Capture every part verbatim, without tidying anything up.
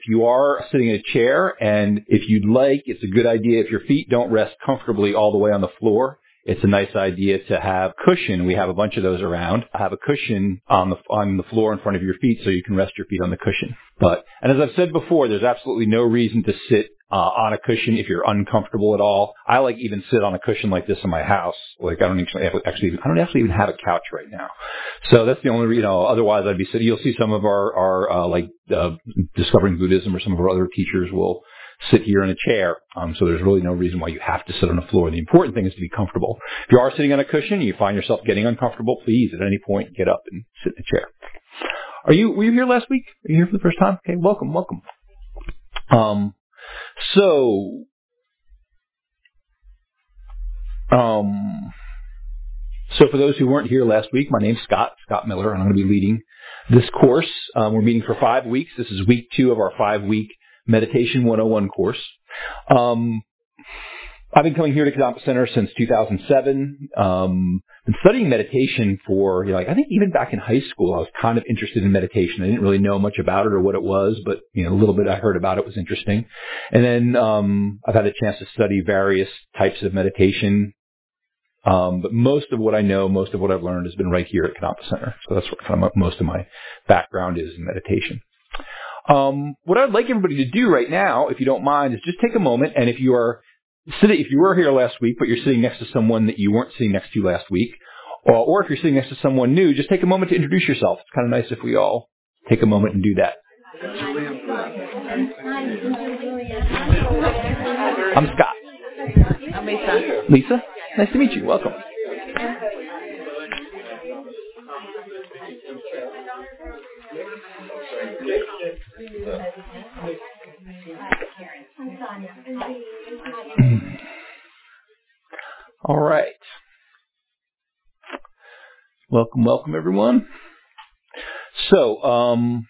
If you are sitting in a chair, and if you'd like, it's a good idea if your feet don't rest comfortably all the way on the floor. It's a nice idea to have cushion. We have a bunch of those around. Have a cushion on the on the floor in front of your feet so you can rest your feet on the cushion. But, and as I've said before, there's absolutely no reason to sit uh, on a cushion if you're uncomfortable at all. I like even sit on a cushion like this in my house. Like I don't actually, actually I don't actually even have a couch right now. So that's the only reason. You know, otherwise I'd be sitting. You'll see some of our our uh, like uh, Discovering Buddhism or some of our other teachers will sit here in a chair. Um, so there's really no reason why you have to sit on the floor. The important thing is to be comfortable. If you are sitting on a cushion and you find yourself getting uncomfortable, please at any point get up and sit in a chair. Are you, were you here last week? Are you here for the first time? Okay, welcome, welcome. Um, so, um, so for those who weren't here last week, my name's Scott, Scott Miller, and I'm going to be leading this course. Um, we're meeting for five weeks. This is week two of our five-week Meditation one oh one course. Um, I've been coming here to Kadampa Center since two thousand seven. Um, been studying meditation for, you know, like, I think even back in high school, I was kind of interested in meditation. I didn't really know much about it or what it was, but, you know, a little bit I heard about it was interesting. And then, um, I've had a chance to study various types of meditation. Um, but most of what I know, most of what I've learned has been right here at Kadampa Center. So that's what kind of most of my background is in meditation. Um, what I'd like everybody to do right now, if you don't mind, is just take a moment, and if you are sitting, if you were here last week, but you're sitting next to someone that you weren't sitting next to last week, or, or if you're sitting next to someone new, just take a moment to introduce yourself. It's kind of nice if we all take a moment and do that. I'm Scott. I'm Lisa. Lisa, nice to meet you. Welcome. All right. Welcome, welcome, everyone. So, um,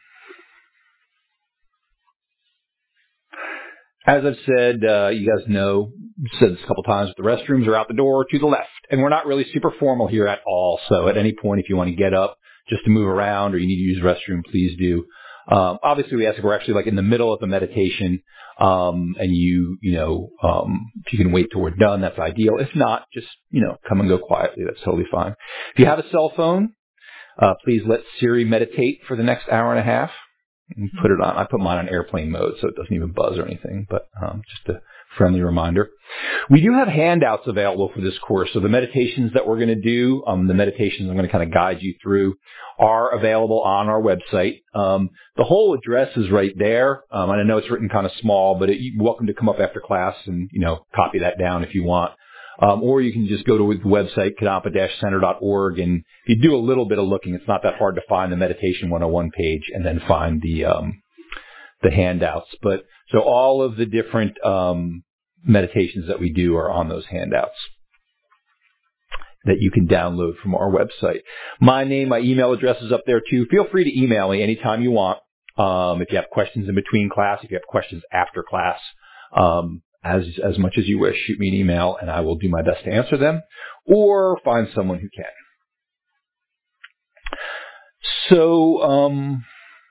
as I've said, uh, you guys know, said this a couple times, the restrooms are out the door to the left. And we're not really super formal here at all. So at any point, if you want to get up just to move around or you need to use the restroom, please do. Um, obviously, we ask if we're actually like in the middle of a meditation, um, and you, you know, um, if you can wait till we're done, that's ideal. If not, just, you know, come and go quietly. That's totally fine. If you have a cell phone, uh, please let Siri meditate for the next hour and a half. And put it on. I put mine on airplane mode so it doesn't even buzz or anything, but um, just a friendly reminder. We do have handouts available for this course. So the meditations that we're going to do, um, the meditations I'm going to kind of guide you through, are available on our website. Um, the whole address is right there. Um, and I know it's written kind of small, but it, you're welcome to come up after class and, you know, copy that down if you want. Um, or you can just go to the website, kadampa dash center dot org, and if you do a little bit of looking, it's not that hard to find the Meditation one oh one page and then find the um, the handouts. But so all of the different um, meditations that we do are on those handouts that you can download from our website. My name, my email address is up there too. Feel free to email me anytime you want. Um, if you have questions in between class, if you have questions after class, um, As as much as you wish, shoot me an email and I will do my best to answer them or find someone who can. So, um,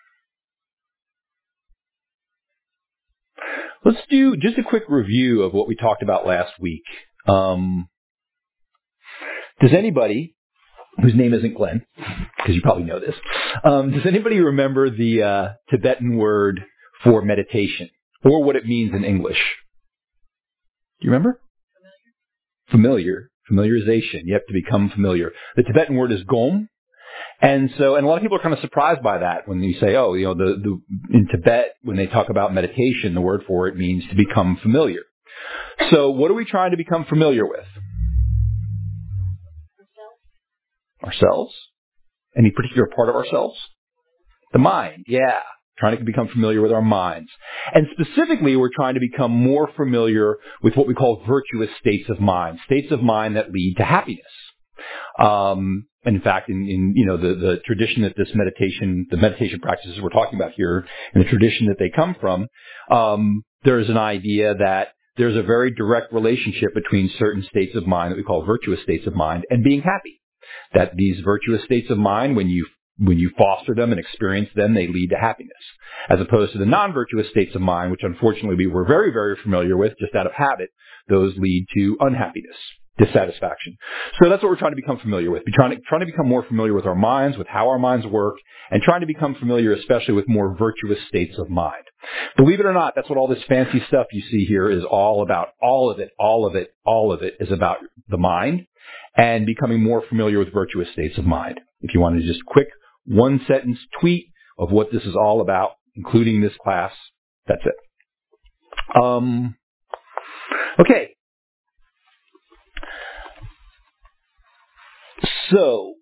let's do just a quick review of what we talked about last week. Um, does anybody, whose name isn't Glenn, because you probably know this, um, does anybody remember the uh, Tibetan word for meditation or what it means in English? Do you remember? Familiar. Familiar. Familiarization. You have to become familiar. The Tibetan word is gom. And so, and a lot of people are kind of surprised by that when you say, oh, you know, the, the, in Tibet, when they talk about meditation, the word for it means to become familiar. So what are we trying to become familiar with? Ourselves. Ourselves? Any particular part of ourselves? The mind. Yeah. Trying to become familiar with our minds. And specifically, we're trying to become more familiar with what we call virtuous states of mind, states of mind that lead to happiness. Um, in fact, in, in you know the, the tradition that this meditation, the meditation practices we're talking about here, in the tradition that they come from, um, there is an idea that there's a very direct relationship between certain states of mind that we call virtuous states of mind and being happy. That these virtuous states of mind, when you when you foster them and experience them, they lead to happiness, as opposed to the non-virtuous states of mind, which unfortunately we were very, very familiar with just out of habit. Those lead to unhappiness, dissatisfaction. So that's what we're trying to become familiar with. We're trying to, trying to become more familiar with our minds, with how our minds work, and trying to become familiar especially with more virtuous states of mind. Believe it or not, that's what all this fancy stuff you see here is all about. All of it, all of it, all of it is about the mind and becoming more familiar with virtuous states of mind. If you want to just quick one sentence tweet of what this is all about, including this class, that's it. Um, okay. So,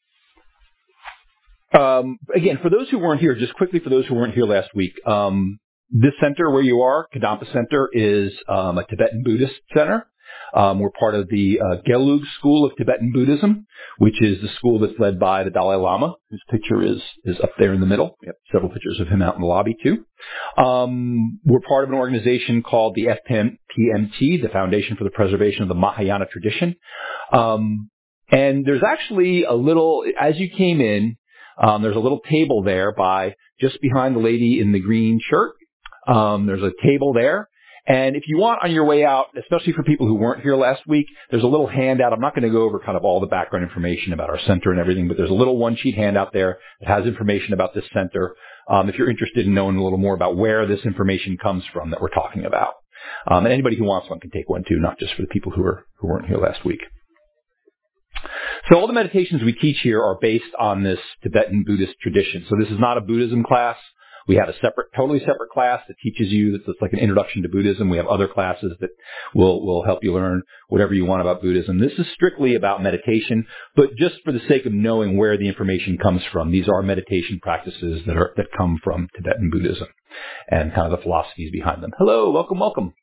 um, again, for those who weren't here, just quickly for those who weren't here last week, um, this center where you are, Kadampa Center, is um, a Tibetan Buddhist center. Um, we're part of the uh, Gelug School of Tibetan Buddhism, which is the school that's led by the Dalai Lama, whose picture is is up there in the middle. We have several pictures of him out in the lobby, too. Um, we're part of an organization called the F P M T, the Foundation for the Preservation of the Mahayana Tradition. Um, and there's actually a little, as you came in, um, there's a little table there by just behind the lady in the green shirt. Um, there's a table there. And if you want on your way out, especially for people who weren't here last week, there's a little handout. I'm not going to go over kind of all the background information about our center and everything, but there's a little one-sheet handout there that has information about this center. Um, if you're interested in knowing a little more about where this information comes from that we're talking about. Um, and anybody who wants one can take one too, not just for the people who are who weren't here last week. So all the meditations we teach here are based on this Tibetan Buddhist tradition. So this is not a Buddhism class. We have a separate, totally separate class that teaches you, that's like an introduction to Buddhism. We have other classes that will, will help you learn whatever you want about Buddhism. This is strictly about meditation, but just for the sake of knowing where the information comes from, these are meditation practices that are, that come from Tibetan Buddhism and kind of the philosophies behind them. Hello, welcome, welcome.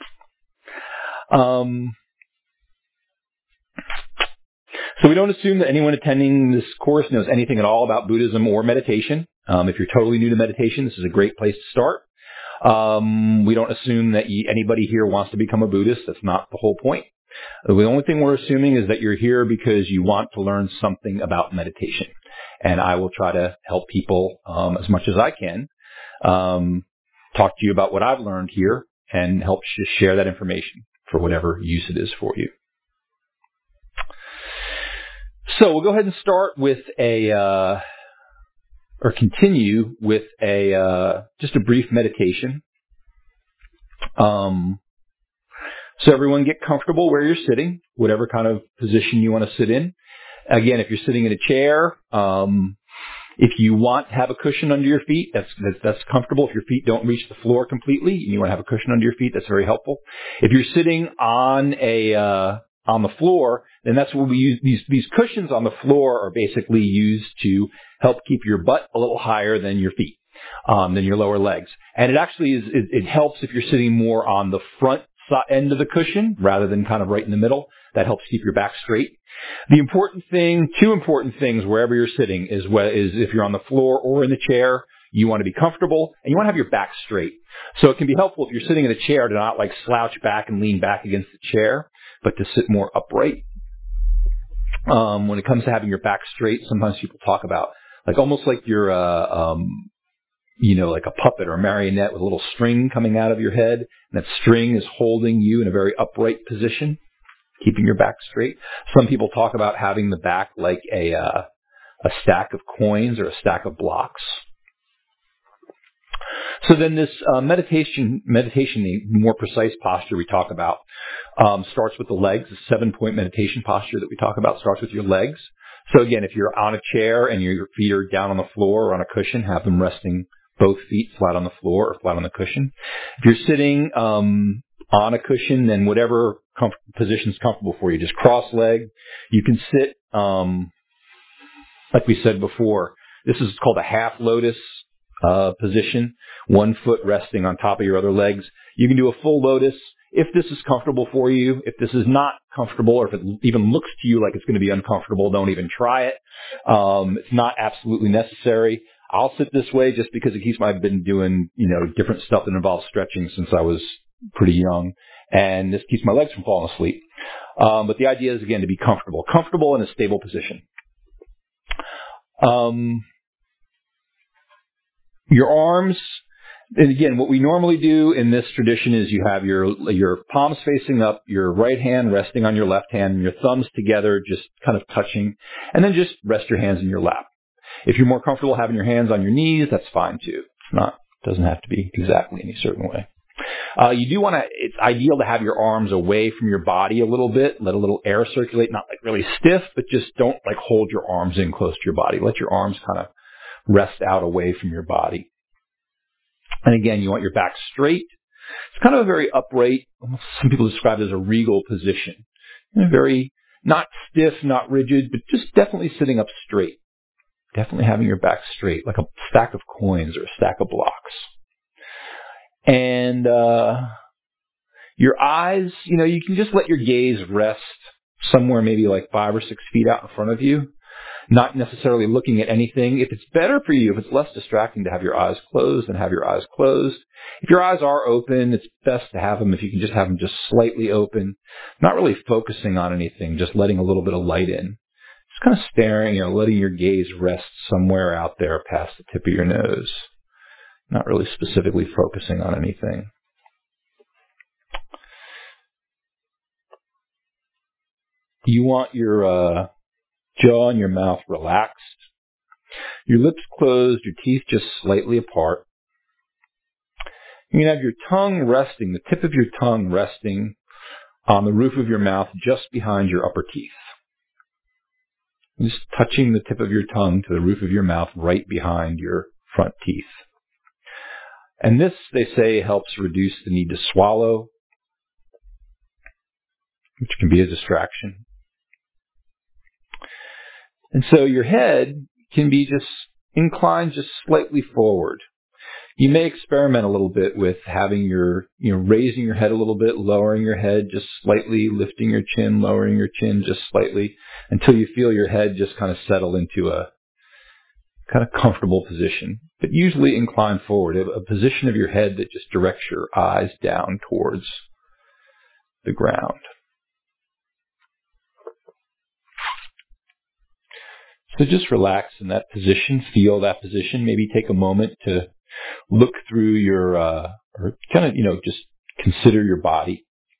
Um, So we don't assume that anyone attending this course knows anything at all about Buddhism or meditation. Um, if you're totally new to meditation, this is a great place to start. Um, we don't assume that you, anybody here wants to become a Buddhist. That's not the whole point. The only thing we're assuming is that you're here because you want to learn something about meditation. And I will try to help people um, as much as I can um, talk to you about what I've learned here and help sh- share that information for whatever use it is for you. So we'll go ahead and start with a, uh, or continue with a, uh, just a brief meditation. Um, so everyone get comfortable where you're sitting, whatever kind of position you want to sit in. Again, if you're sitting in a chair, um, if you want to have a cushion under your feet, that's, that's, that's comfortable. If your feet don't reach the floor completely and you want to have a cushion under your feet, that's very helpful. If you're sitting on a, uh, on the floor, then that's what we use. These, these cushions on the floor are basically used to help keep your butt a little higher than your feet, um, than your lower legs. And it actually is, it, it helps if you're sitting more on the front end of the cushion rather than kind of right in the middle. That helps keep your back straight. The important thing, two important things wherever you're sitting is, is if you're on the floor or in the chair, you want to be comfortable and you want to have your back straight. So it can be helpful if you're sitting in a chair to not like slouch back and lean back against the chair, but to sit more upright. Um, when it comes to having your back straight, sometimes people talk about like almost like you're, uh, um, you know, like a puppet or a marionette with a little string coming out of your head, and that string is holding you in a very upright position, keeping your back straight. Some people talk about having the back like a uh, a stack of coins or a stack of blocks. So then this uh, meditation, meditation, the more precise posture we talk about, um, starts with the legs. The seven-point meditation posture that we talk about starts with your legs. So again, if you're on a chair and your feet are down on the floor or on a cushion, have them resting both feet flat on the floor or flat on the cushion. If you're sitting um, on a cushion, then whatever comf- position is comfortable for you, just cross-legged. You can sit, um, like we said before, this is called a half lotus uh, position, one foot resting on top of your other legs. You can do a full lotus if this is comfortable for you. If this is not comfortable, or if it even looks to you like it's going to be uncomfortable, don't even try it. Um, it's not absolutely necessary. I'll sit this way just because it keeps my, I've been doing, you know, different stuff that involves stretching since I was pretty young, and this keeps my legs from falling asleep. Um, but the idea is, again, to be comfortable, comfortable in a stable position. Um, Your arms, and again, what we normally do in this tradition is you have your your palms facing up, your right hand resting on your left hand, and your thumbs together, just kind of touching, and then just rest your hands in your lap. If you're more comfortable having your hands on your knees, that's fine too. It's not, doesn't have to be exactly any certain way. Uh, you do want to, it's ideal to have your arms away from your body a little bit, let a little air circulate, not like really stiff, but just don't like hold your arms in close to your body. Let your arms kind of rest out away from your body. And again, you want your back straight. It's kind of a very upright, some people describe it as a regal position. You know, very, not stiff, not rigid, but just definitely sitting up straight. Definitely having your back straight, like a stack of coins or a stack of blocks. And uh, your eyes, you know, you can just let your gaze rest somewhere maybe like five or six feet out in front of you, not necessarily looking at anything. If it's better for you, if it's less distracting to have your eyes closed, then have your eyes closed. If your eyes are open, it's best to have them, if you can just have them just slightly open, not really focusing on anything, just letting a little bit of light in. Just kind of staring, you know, letting your gaze rest somewhere out there past the tip of your nose. Not really specifically focusing on anything. You want your uh, jaw and your mouth relaxed. Your lips closed, your teeth just slightly apart. You can have your tongue resting, the tip of your tongue resting on the roof of your mouth just behind your upper teeth. Just touching the tip of your tongue to the roof of your mouth right behind your front teeth. And this, they say, helps reduce the need to swallow, which can be a distraction. And so your head can be just inclined just slightly forward. You may experiment a little bit with having your, you know, raising your head a little bit, lowering your head just slightly, lifting your chin, lowering your chin just slightly, until you feel your head just kind of settle into a kind of comfortable position, but usually incline forward, a position of your head that just directs your eyes down towards the ground. So just relax in that position, feel that position, maybe take a moment to look through your, uh, or kind of, you know, just consider your body.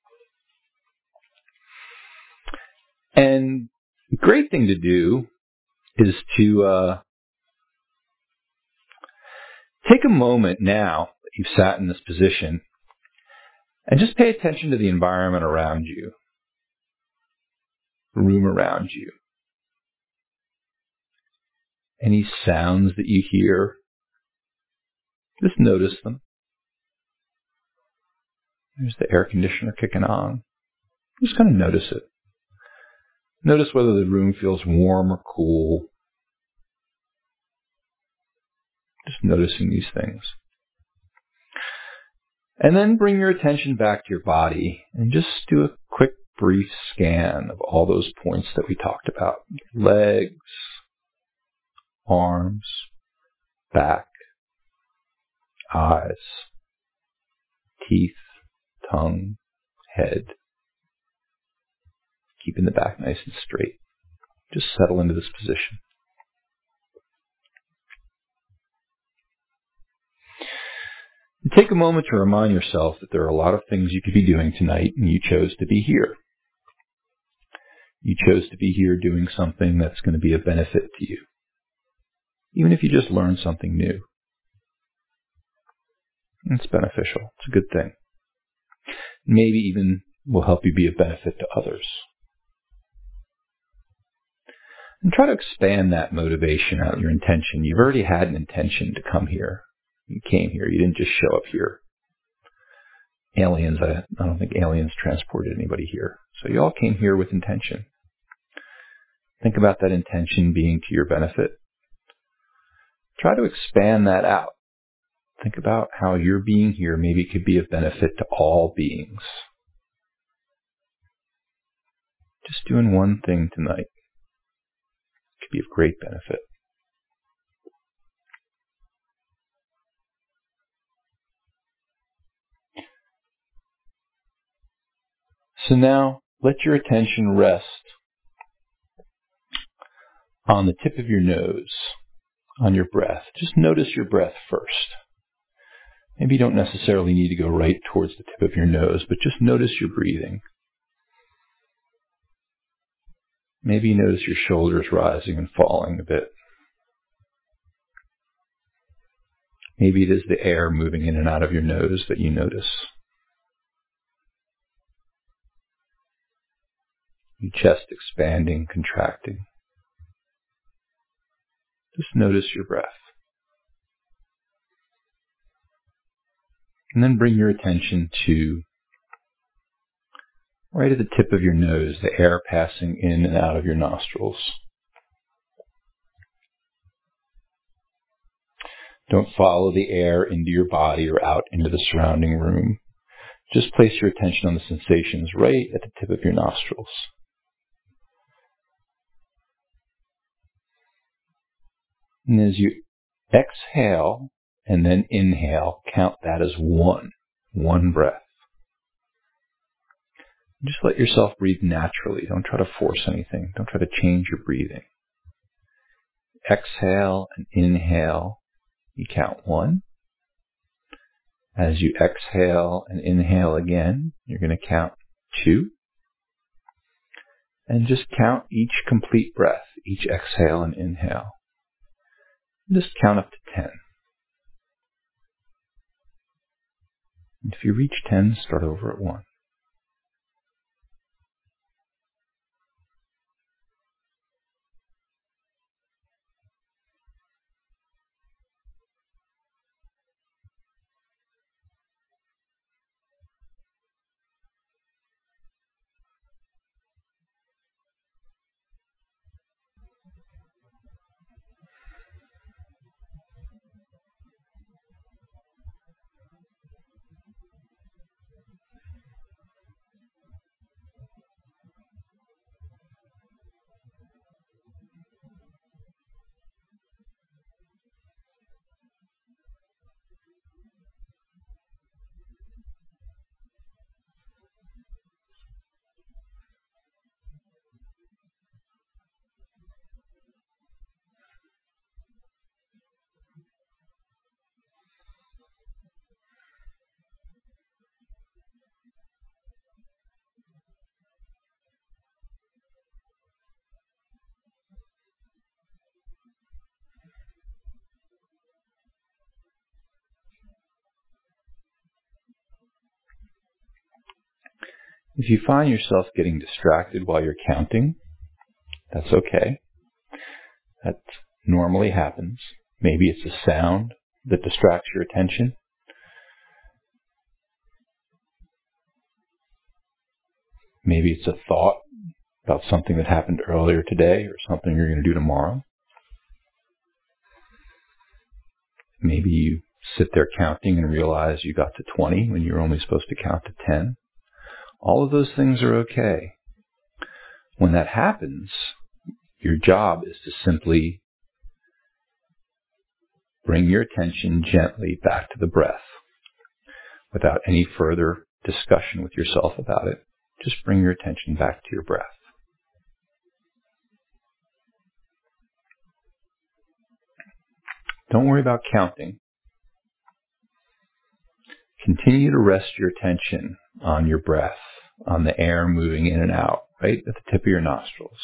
And the great thing to do is to uh, take a moment now that you've sat in this position and just pay attention to the environment around you, the room around you. Any sounds that you hear, just notice them. There's the air conditioner kicking on. Just kind of notice it. Notice whether the room feels warm or cool. Just noticing these things. And then bring your attention back to your body and just do a quick, brief scan of all those points that we talked about. Legs, arms, back, eyes, teeth, tongue, head. Keeping the back nice and straight. Just settle into this position. And take a moment to remind yourself that there are a lot of things you could be doing tonight, and you chose to be here. You chose to be here doing something that's going to be a benefit to you. Even if you just learn something new. It's beneficial. It's a good thing. Maybe even will help you be a benefit to others. And try to expand that motivation out, your intention. You've already had an intention to come here. You came here. You didn't just show up here. Aliens, I, I don't think aliens transported anybody here. So you all came here with intention. Think about that intention being to your benefit. Try to expand that out. Think about how your being here maybe could be of benefit to all beings. Just doing one thing tonight could be of great benefit. So now, let your attention rest on the tip of your nose, on your breath. Just notice your breath first. Maybe you don't necessarily need to go right towards the tip of your nose, but just notice your breathing. Maybe you notice your shoulders rising and falling a bit. Maybe it is the air moving in and out of your nose that you notice. Your chest expanding, contracting. Just notice your breath. And then bring your attention to right at the tip of your nose, the air passing in and out of your nostrils. Don't follow the air into your body or out into the surrounding room. Just place your attention on the sensations right at the tip of your nostrils. And as you exhale and then inhale, count that as one, one breath. Just let yourself breathe naturally. Don't try to force anything. Don't try to change your breathing. Exhale and inhale. You count one. As you exhale and inhale again, you're going to count two. And just count each complete breath, each exhale and inhale. Just count up to ten. And if you reach ten, start over at one. If you find yourself getting distracted while you're counting, that's okay. That normally happens. Maybe it's a sound that distracts your attention. Maybe it's a thought about something that happened earlier today or something you're going to do tomorrow. Maybe you sit there counting and realize you got to twenty when you were only supposed to count to ten. All of those things are okay. When that happens, your job is to simply bring your attention gently back to the breath without any further discussion with yourself about it. Just bring your attention back to your breath. Don't worry about counting. Continue to rest your attention on your breath, on the air moving in and out, right at the tip of your nostrils.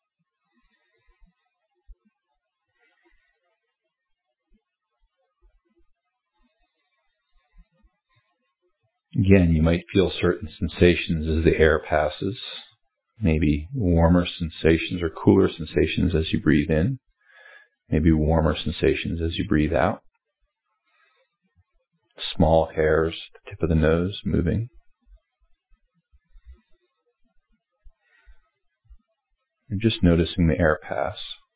Again, you might feel certain sensations as the air passes, maybe warmer sensations or cooler sensations as you breathe in, maybe warmer sensations as you breathe out. Small hairs, the tip of the nose moving. You're just noticing the air pass.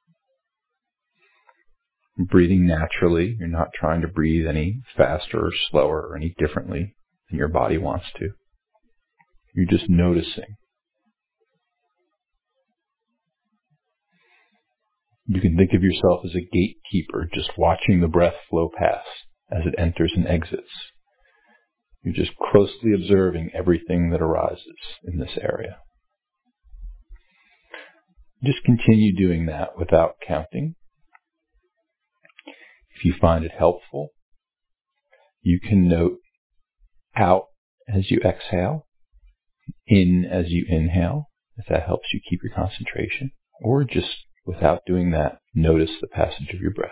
Breathing naturally. You're not trying to breathe any faster or slower or any differently than your body wants to. You're just noticing. You can think of yourself as a gatekeeper, just watching the breath flow past as it enters and exits. You're just closely observing everything that arises in this area. Just continue doing that without counting. If you find it helpful, you can note out as you exhale, in as you inhale, if that helps you keep your concentration, or just without doing that, notice the passage of your breath.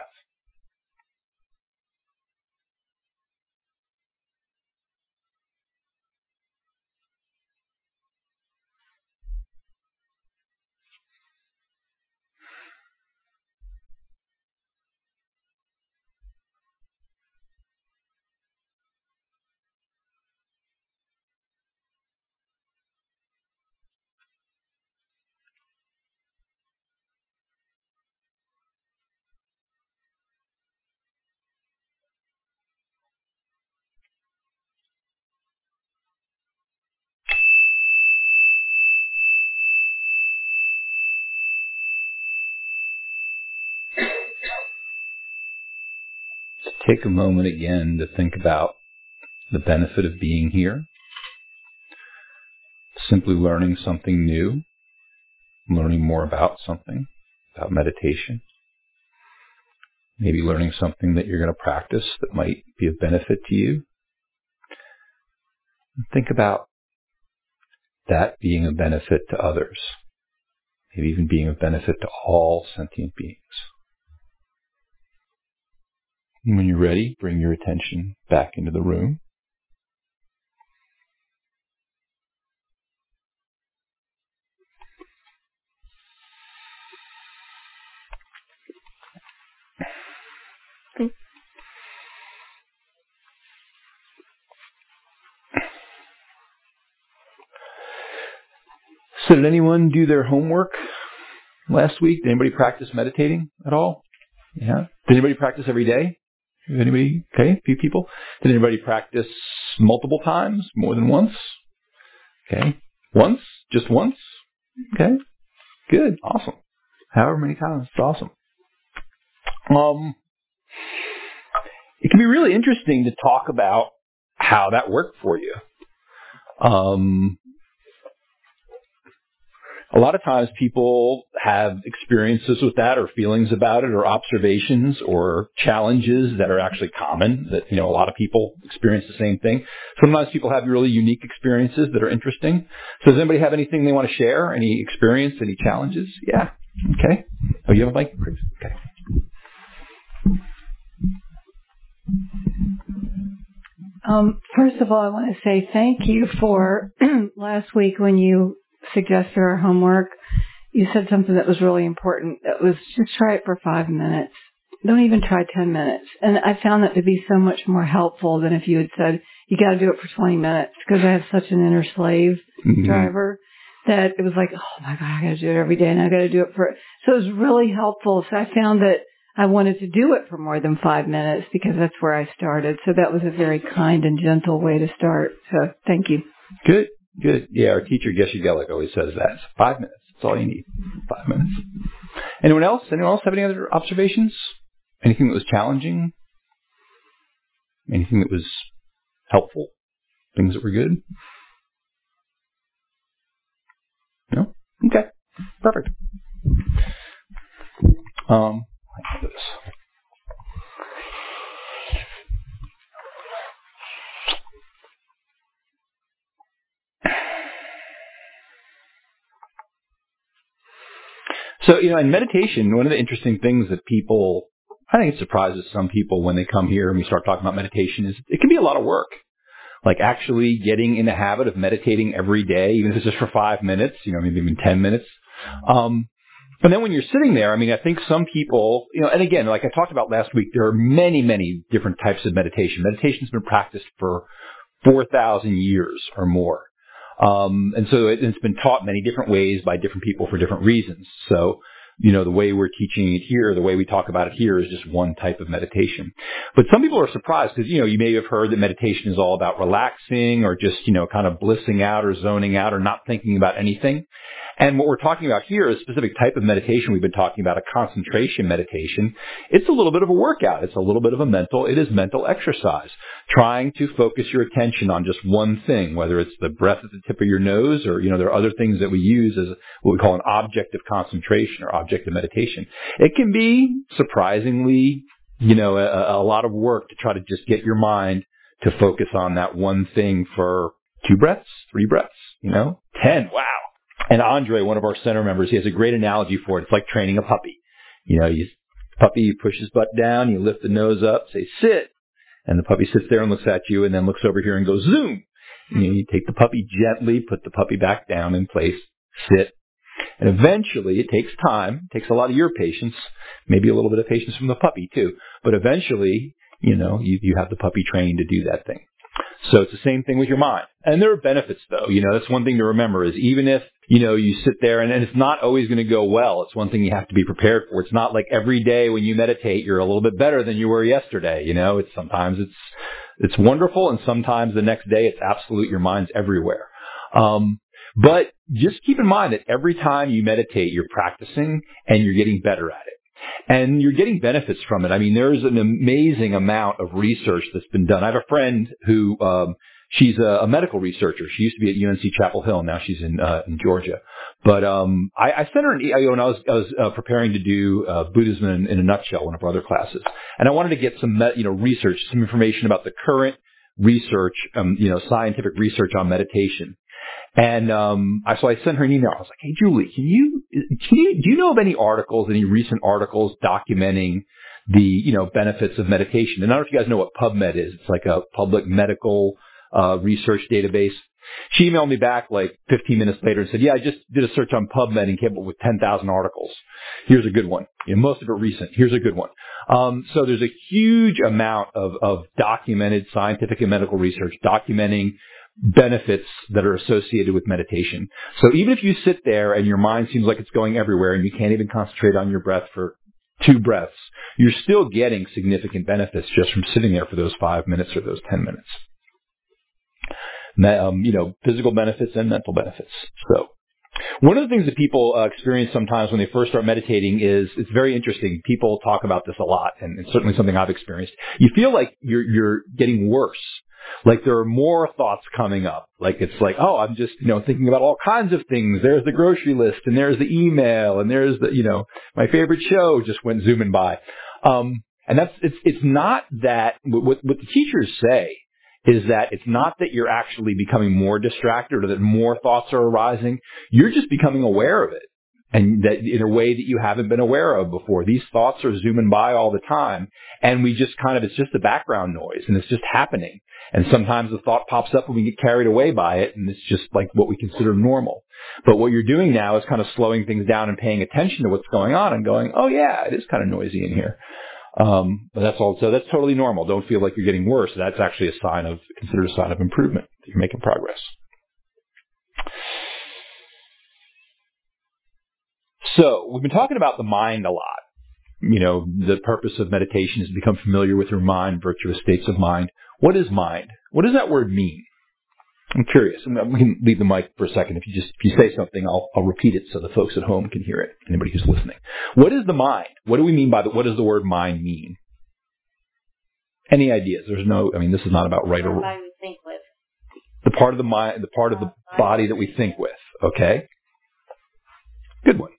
Take a moment again to think about the benefit of being here. Simply learning something new, learning more about something, about meditation. Maybe learning something that you're going to practice that might be of benefit to you. Think about that being of benefit to others. Maybe even being of benefit to all sentient beings. And when you're ready, bring your attention back into the room. So did anyone do their homework last week? Did anybody practice meditating at all? Yeah. Did anybody practice every day? Anybody? Okay, a few people. Did anybody practice multiple times? More than once? Okay. Once? Just once? Okay. Good. Awesome. However many times. It's awesome. Um, it can be really interesting to talk about how that worked for you. Um, A lot of times people have experiences with that or feelings about it or observations or challenges that are actually common, that, you know, a lot of people experience the same thing. Sometimes people have really unique experiences that are interesting. So does anybody have anything they want to share? Any experience, any challenges? Yeah. Okay. Oh, you have a mic? Okay. Um, first of all, I want to say thank you for last week when you suggested our homework. You said something that was really important. That was just try it for five minutes. Don't even try ten minutes. And I found that to be so much more helpful than if you had said, you got to do it for twenty minutes, because I have such an inner slave mm-hmm. driver that it was like, oh my God, I got to do it every day and I got to do it for, so it was really helpful. So I found that I wanted to do it for more than five minutes because that's where I started. So that was a very kind and gentle way to start. So thank you. Good, good. Yeah, our teacher, Geshe Gelik, always says that. It's five minutes. That's all you need. Five minutes. Anyone else? Anyone else have any other observations? Anything that was challenging? Anything that was helpful? Things that were good? No? Okay. Perfect. Um, I know this. So, you know, in meditation, one of the interesting things that people, I think it surprises some people when they come here and we start talking about meditation, is it can be a lot of work. Like actually getting in the habit of meditating every day, even if it's just for five minutes, you know, maybe even ten minutes. Um, and then when you're sitting there, I mean, I think some people, you know, and again, like I talked about last week, there are many, many different types of meditation. Meditation's been practiced for four thousand years or more. Um, and so it, it's been taught many different ways by different people for different reasons. So, you know, the way we're teaching it here, the way we talk about it here is just one type of meditation. But some people are surprised because, you know, you may have heard that meditation is all about relaxing or just, you know, kind of blissing out or zoning out or not thinking about anything. And what we're talking about here is a specific type of meditation. We've been talking about a concentration meditation. It's a little bit of a workout. It's a little bit of a mental, it is mental exercise. Trying to focus your attention on just one thing, whether it's the breath at the tip of your nose or, you know, there are other things that we use as what we call an object of concentration or object of meditation. It can be surprisingly you know, a, a lot of work to try to just get your mind to focus on that one thing for two breaths, three breaths, you know, ten. Wow. And Andre, one of our center members, he has a great analogy for it. It's like training a puppy. You know, you puppy, you push his butt down, you lift the nose up, say sit, and the puppy sits there and looks at you and then looks over here and goes zoom. You know, you take the puppy gently, put the puppy back down in place, sit, and eventually it takes time, it takes a lot of your patience, maybe a little bit of patience from the puppy too, but eventually, you know, you, you have the puppy trained to do that thing. So it's the same thing with your mind. And there are benefits though. You know, that's one thing to remember is even if, you know, you sit there and, and it's not always going to go well. It's one thing you have to be prepared for. It's not like every day when you meditate, you're a little bit better than you were yesterday. You know, it's sometimes it's, it's wonderful. And sometimes the next day it's absolute. Your mind's everywhere. Um, but just keep in mind that every time you meditate, you're practicing and you're getting better at it. And you're getting benefits from it. I mean, there's an amazing amount of research that's been done. I have a friend who, um, she's a, a medical researcher. She used to be at U N C Chapel Hill. Now she's in, uh, in Georgia. But, um, I, I sent her an email when I was, I was, uh, preparing to do, uh, Buddhism in, in a nutshell, one of our other classes. And I wanted to get some, you know, research, some information about the current research, um, you know, scientific research on meditation. And um I so I sent her an email. I was like, "Hey, Julie, can you can you do you know of any articles, any recent articles documenting the you know benefits of meditation?" And I don't know if you guys know what PubMed is. It's like a public medical uh research database. She emailed me back like fifteen minutes later and said, "Yeah, I just did a search on PubMed and came up with ten thousand articles. Here's a good one. You know, most of it recent. Here's a good one." Um, so there's a huge amount of of documented scientific and medical research documenting benefits that are associated with meditation. So even if you sit there and your mind seems like it's going everywhere and you can't even concentrate on your breath for two breaths, you're still getting significant benefits just from sitting there for those five minutes or those ten minutes. Um, you know, physical benefits and mental benefits. So one of the things that people uh, experience sometimes when they first start meditating is, it's very interesting. People talk about this a lot, and it's certainly something I've experienced. You feel like you're, you're getting worse. Like there are more thoughts coming up. Like it's like, oh, I'm just, you know, thinking about all kinds of things. There's the grocery list and there's the email and there's the, you know, my favorite show just went zooming by. Um, and that's, it's, it's not that what, what the teachers say is that it's not that you're actually becoming more distracted or that more thoughts are arising. You're just becoming aware of it. And that in a way that you haven't been aware of before. These thoughts are zooming by all the time. And we just kind of, it's just the background noise and it's just happening. And sometimes the thought pops up and we get carried away by it. And it's just like what we consider normal. But what you're doing now is kind of slowing things down and paying attention to what's going on and going, oh yeah, it is kind of noisy in here. Um, but that's all. So that's totally normal. Don't feel like you're getting worse. That's actually a sign of, considered a sign of improvement. That you're making progress. So we've been talking about the mind a lot. You know, the purpose of meditation is to become familiar with your mind, virtuous states of mind. What is mind? What does that word mean? I'm curious. We can leave the mic for a second. If you just if you say something, I'll I'll repeat it so the folks at home can hear it. Anybody who's listening. What is the mind? What do we mean by the? What does the word mind mean? Any ideas? There's no. I mean, this is not about right or wrong. The body we think with. The part of the mind, the part of the body that we think with. Okay. Good one.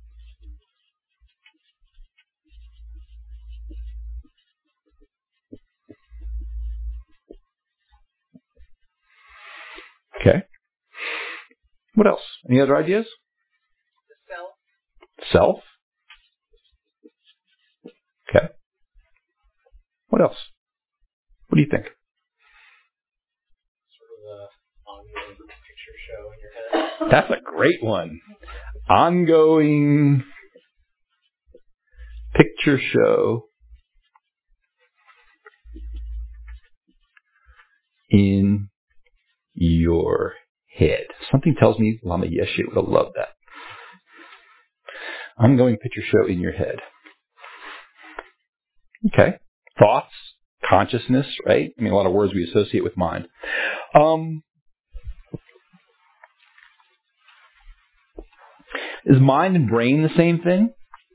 Okay. What else? Any other ideas? The self. Self? Okay. What else? What do you think? Sort of an ongoing picture show in your head. That's a great one. Ongoing picture show in your head. Something tells me Lama Yeshe would have loved that. Ongoing picture show in your head. Okay. Thoughts, consciousness, right? I mean, a lot of words we associate with mind. Um, is mind and brain the same thing?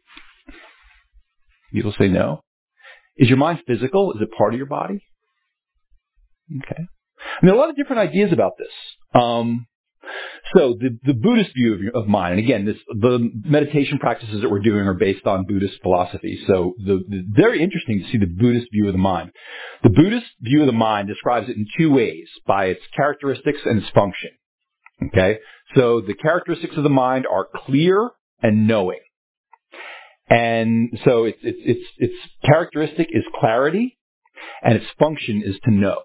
People say no. Is your mind physical? Is it part of your body? Okay. I mean, a lot of different ideas about this. Um, So the, the Buddhist view of, of mind, and again, this, the meditation practices that we're doing are based on Buddhist philosophy. So the, the very interesting to see the Buddhist view of the mind. The Buddhist view of the mind describes it in two ways, by its characteristics and its function. Okay? So the characteristics of the mind are clear and knowing. And so its, its, its, its characteristic is clarity, and its function is to know.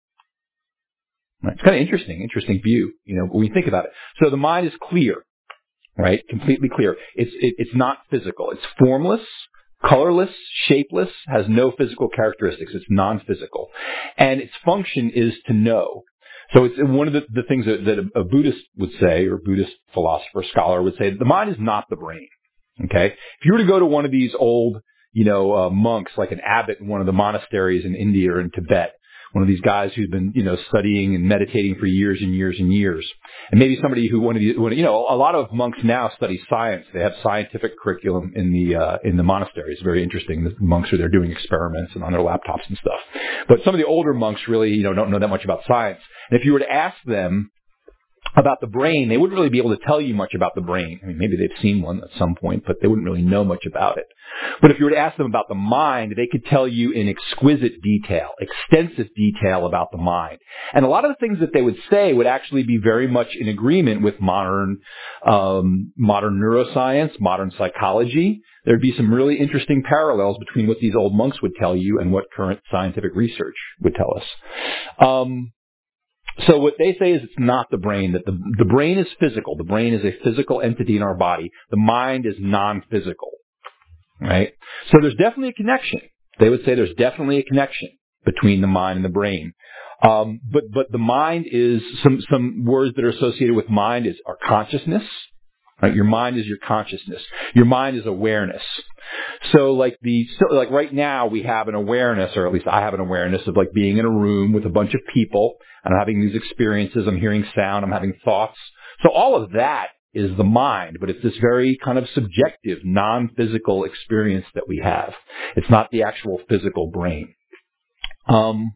Right. It's kind of interesting, interesting view, you know, when you think about it. So the mind is clear, right? Completely clear. It's it, it's not physical. It's formless, colorless, shapeless, has no physical characteristics. It's non-physical. And its function is to know. So it's one of the, the things that, that a Buddhist would say, or a Buddhist philosopher, scholar would say, that the mind is not the brain. Okay? If you were to go to one of these old, you know, uh, monks, like an abbot in one of the monasteries in India or in Tibet, one of these guys who's been, you know, studying and meditating for years and years and years. And maybe somebody who, one of the, you know, a lot of monks now study science. They have scientific curriculum in the, uh, in the monastery. It's very interesting. The monks are there doing experiments and on their laptops and stuff. But some of the older monks really, you know, don't know that much about science. And if you were to ask them about the brain, they wouldn't really be able to tell you much about the brain. I mean, maybe they've seen one at some point, but they wouldn't really know much about it. But if you were to ask them about the mind, they could tell you in exquisite detail, extensive detail about the mind. And a lot of the things that they would say would actually be very much in agreement with modern, um, modern neuroscience, modern psychology. There'd be some really interesting parallels between what these old monks would tell you and what current scientific research would tell us. Um, So what they say is it's not the brain, that the, the brain is physical. The brain is a physical entity in our body. The mind is non-physical, right? So there's definitely a connection. They would say there's definitely a connection between the mind and the brain. Um, but, but the mind is, some, some words that are associated with mind is our consciousness. Right? Your mind is your consciousness. Your mind is awareness. So like the, so like right now we have an awareness, or at least I have an awareness of like being in a room with a bunch of people, and I'm having these experiences, I'm hearing sound, I'm having thoughts. So all of that is the mind, but it's this very kind of subjective, non-physical experience that we have. It's not the actual physical brain. Um,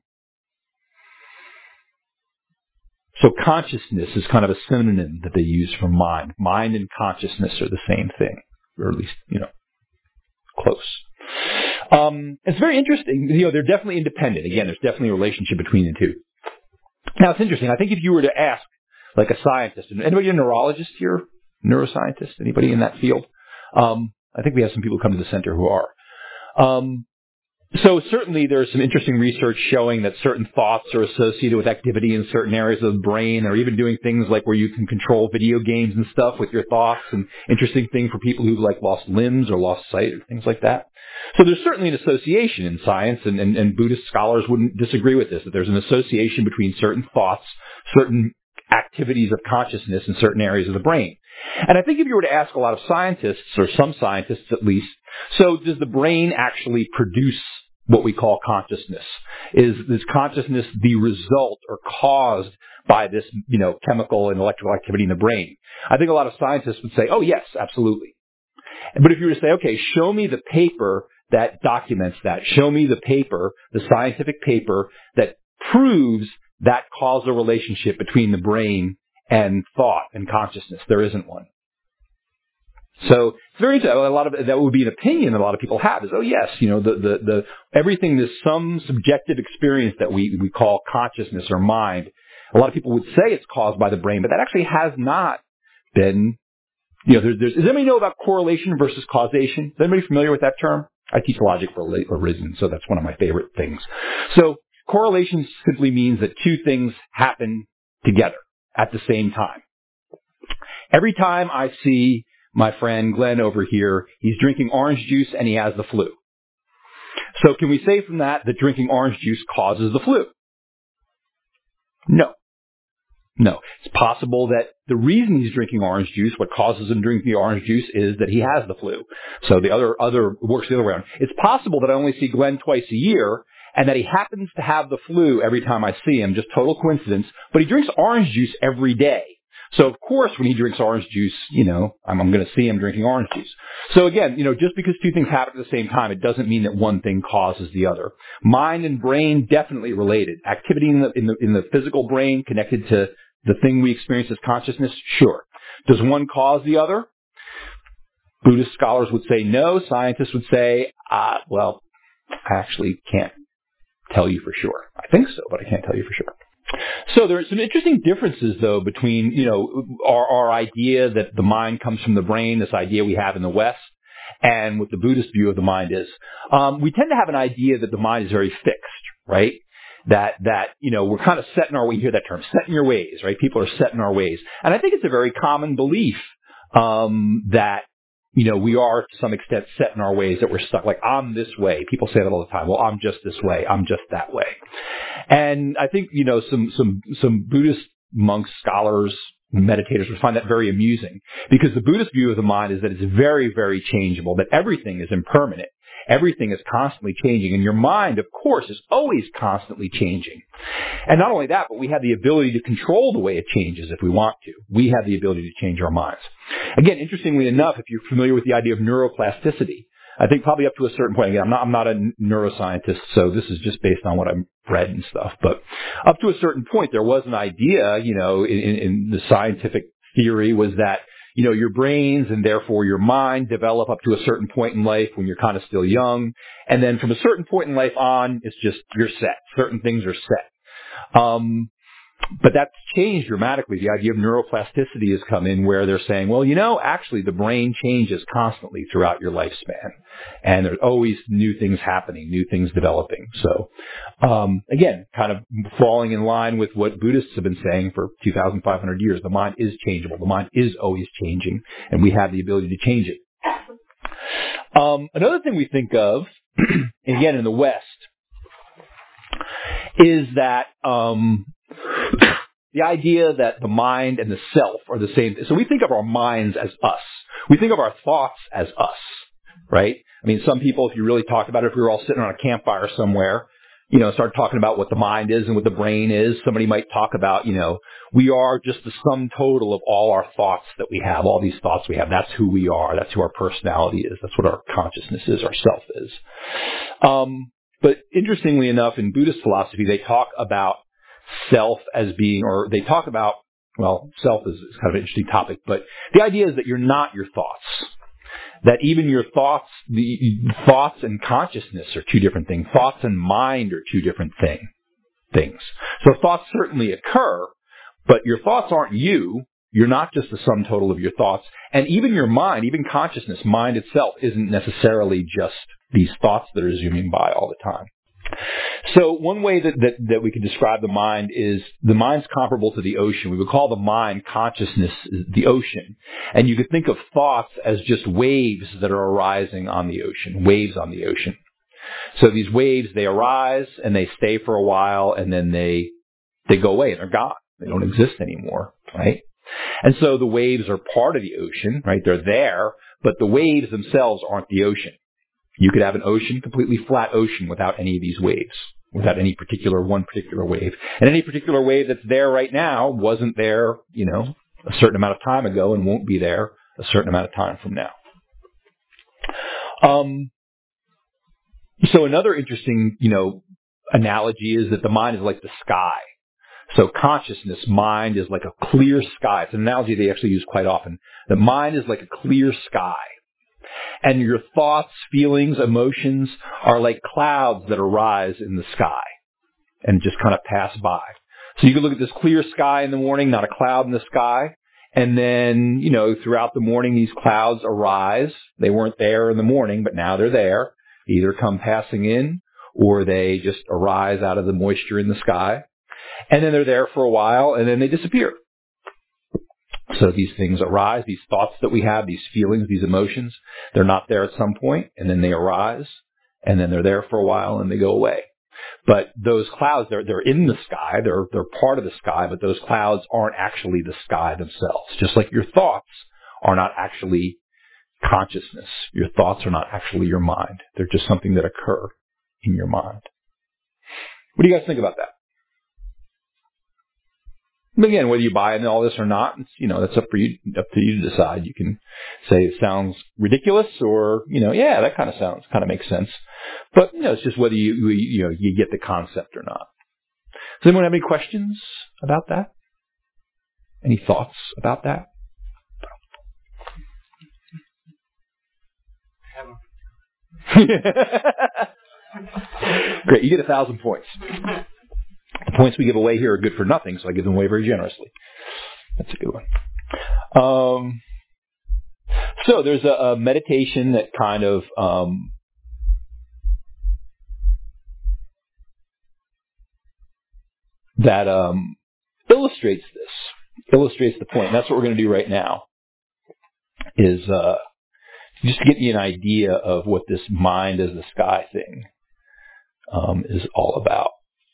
So consciousness is kind of a synonym that they use for mind. Mind and consciousness are the same thing, or at least, you know, close. Um, it's very interesting. You know, they're definitely independent. Again, there's definitely a relationship between the two. Now, it's interesting. I think if you were to ask, like a scientist, anybody a neurologist here, neuroscientist, anybody in that field? Um, I think we have some people come to the center who are. Um, So certainly there's some interesting research showing that certain thoughts are associated with activity in certain areas of the brain, or even doing things like where you can control video games and stuff with your thoughts, and interesting thing for people who've like lost limbs or lost sight or things like that. So there's certainly an association in science, and, and, and Buddhist scholars wouldn't disagree with this, that there's an association between certain thoughts, certain activities of consciousness in certain areas of the brain. And I think if you were to ask a lot of scientists, or some scientists at least, so does the brain actually produce what we call consciousness? Is this consciousness the result or caused by this, you know, chemical and electrical activity in the brain? I think a lot of scientists would say, oh yes, absolutely. But if you were to say, okay, show me the paper that documents that, show me the paper, the scientific paper that proves that causal relationship between the brain and thought and consciousness, there isn't one. So it's very a lot of that would be an opinion that a lot of people have is, oh yes, you know, the the the everything is some subjective experience that we we call consciousness or mind. A lot of people would say it's caused by the brain, but that actually has not been. You know, there's, there's does anybody know about correlation versus causation? Is anybody familiar with that term? I teach logic for a reason, so that's one of my favorite things. So correlation simply means that two things happen together at the same time. Every time I see my friend Glenn over here, he's drinking orange juice and he has the flu. So can we say from that that drinking orange juice causes the flu? No. No. It's possible that the reason he's drinking orange juice, what causes him to drink the orange juice, is that he has the flu. So the other, other works the other way around. It's possible that I only see Glenn twice a year and that he happens to have the flu every time I see him, just total coincidence, but he drinks orange juice every day. So, of course, when he drinks orange juice, you know, I'm, I'm going to see him drinking orange juice. So, again, you know, just because two things happen at the same time, it doesn't mean that one thing causes the other. Mind and brain definitely related. Activity in the in the, in the physical brain connected to the thing we experience as consciousness? Sure. Does one cause the other? Buddhist scholars would say no. Scientists would say, uh, well, I actually can't tell you for sure. I think so, but I can't tell you for sure. So there are some interesting differences, though, between, you know, our, our idea that the mind comes from the brain, this idea we have in the West, and what the Buddhist view of the mind is. Um, we tend to have an idea that the mind is very fixed, right? That, that, you know, we're kind of set in our, we hear that term, set in your ways, right? People are set in our ways. And I think it's a very common belief, um, that, you know, we are to some extent set in our ways, that we're stuck. Like, I'm this way. People say that all the time. Well, I'm just this way. I'm just that way. And I think, you know, some, some, some Buddhist monks, scholars, meditators would find that very amusing, because the Buddhist view of the mind is that it's very, very changeable, that everything is impermanent. Everything is constantly changing, and your mind, of course, is always constantly changing. And not only that, but we have the ability to control the way it changes if we want to. We have the ability to change our minds. Again, interestingly enough, if you're familiar with the idea of neuroplasticity, I think probably up to a certain point, again, I'm not, I'm not a neuroscientist, so this is just based on what I've read and stuff, but up to a certain point, there was an idea, you know, in, in the scientific theory was that, you know, your brains and therefore your mind develop up to a certain point in life when you're kind of still young. And then from a certain point in life on, it's just, you're set. Certain things are set. Um, but that's changed dramatically. The idea of neuroplasticity has come in where they're saying, well, you know, actually the brain changes constantly throughout your lifespan. And there's always new things happening, new things developing. So, um, again, kind of falling in line with what Buddhists have been saying for two thousand five hundred years. The mind is changeable. The mind is always changing, and we have the ability to change it. Um, another thing we think of, again, in the West, is that, um, the idea that the mind and the self are the same. So we think of our minds as us. We think of our thoughts as us, right? I mean, some people, if you really talk about it, if we were all sitting on a campfire somewhere, you know, start talking about what the mind is and what the brain is, somebody might talk about, you know, we are just the sum total of all our thoughts that we have, all these thoughts we have. That's who we are. That's who our personality is. That's what our consciousness is, our self is. Um, but interestingly enough, in Buddhist philosophy, they talk about self as being, or they talk about, well, self is, is kind of an interesting topic, but the idea is that you're not your thoughts. That even your thoughts, the thoughts and consciousness are two different things. Thoughts and mind are two different thing, things. So thoughts certainly occur, but your thoughts aren't you. You're not just the sum total of your thoughts. And even your mind, even consciousness, mind itself, isn't necessarily just these thoughts that are zooming by all the time. So one way that, that, that we can describe the mind is the mind's comparable to the ocean. We would call the mind consciousness the ocean. And you could think of thoughts as just waves that are arising on the ocean, waves on the ocean. So these waves, they arise and they stay for a while and then they, they go away and they're gone. They don't exist anymore, right? And so the waves are part of the ocean, right? They're there, but the waves themselves aren't the ocean. You could have an ocean, completely flat ocean, without any of these waves, without any particular, one particular wave. And any particular wave that's there right now wasn't there, you know, a certain amount of time ago and won't be there a certain amount of time from now. Um, so another interesting, you know, analogy is that the mind is like the sky. So consciousness, mind is like a clear sky. It's an analogy they actually use quite often. The mind is like a clear sky. And your thoughts, feelings, emotions are like clouds that arise in the sky and just kind of pass by. So you can look at this clear sky in the morning, not a cloud in the sky. And then, you know, throughout the morning, these clouds arise. They weren't there in the morning, but now they're there. They either come passing in or they just arise out of the moisture in the sky. And then they're there for a while and then they disappear. So these things arise, these thoughts that we have, these feelings, these emotions, they're not there at some point, and then they arise, and then they're there for a while, and they go away. But those clouds, they're they're in the sky, they're they're part of the sky, but those clouds aren't actually the sky themselves. Just like your thoughts are not actually consciousness. Your thoughts are not actually your mind. They're just something that occur in your mind. What do you guys think about that? Again, whether you buy into all this or not, it's, you know, that's up for you, up to you to decide. You can say it sounds ridiculous, or, you know, yeah, that kind of sounds, kind of makes sense. But, you know, it's just whether you, you know, you get the concept or not. Does anyone have any questions about that? Any thoughts about that? Great, you get a thousand points. The points we give away here are good for nothing, so I give them away very generously. That's a good one. Um, so there's a, a meditation that kind of um, that um, illustrates this, illustrates the point. And that's what we're going to do right now. Is uh, just to get you an idea of what this mind as the sky thing um, is all about.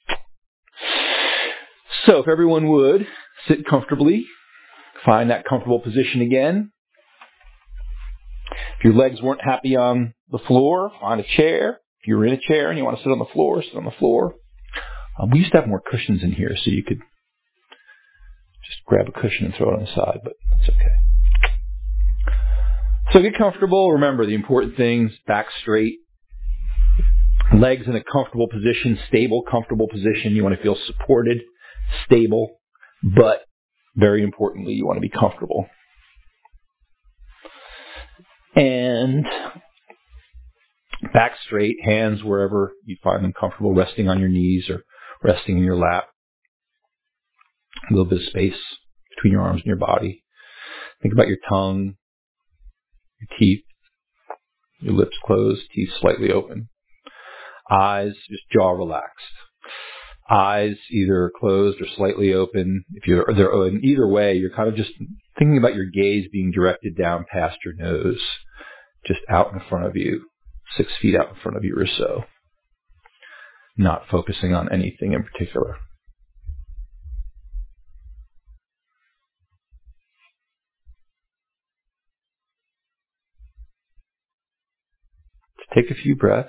So if everyone would sit comfortably, find that comfortable position again. If your legs weren't happy on the floor, find a chair. If you're in a chair and you want to sit on the floor, sit on the floor. Um, we used to have more cushions in here, so you could just grab a cushion and throw it on the side, but that's okay. So get comfortable. Remember the important things: back straight, legs in a comfortable position, stable, comfortable position. You want to feel supported, stable, but very importantly, you want to be comfortable. And back straight, hands wherever you find them comfortable, resting on your knees or resting in your lap. A little bit of space between your arms and your body. Think about your tongue, your teeth, your lips closed, teeth slightly open. Eyes, just jaw relaxed. Eyes either closed or slightly open. If you're they're open, either way, you're kind of just thinking about your gaze being directed down past your nose, just out in front of you, six feet out in front of you or so. Not focusing on anything in particular. Take a few breaths.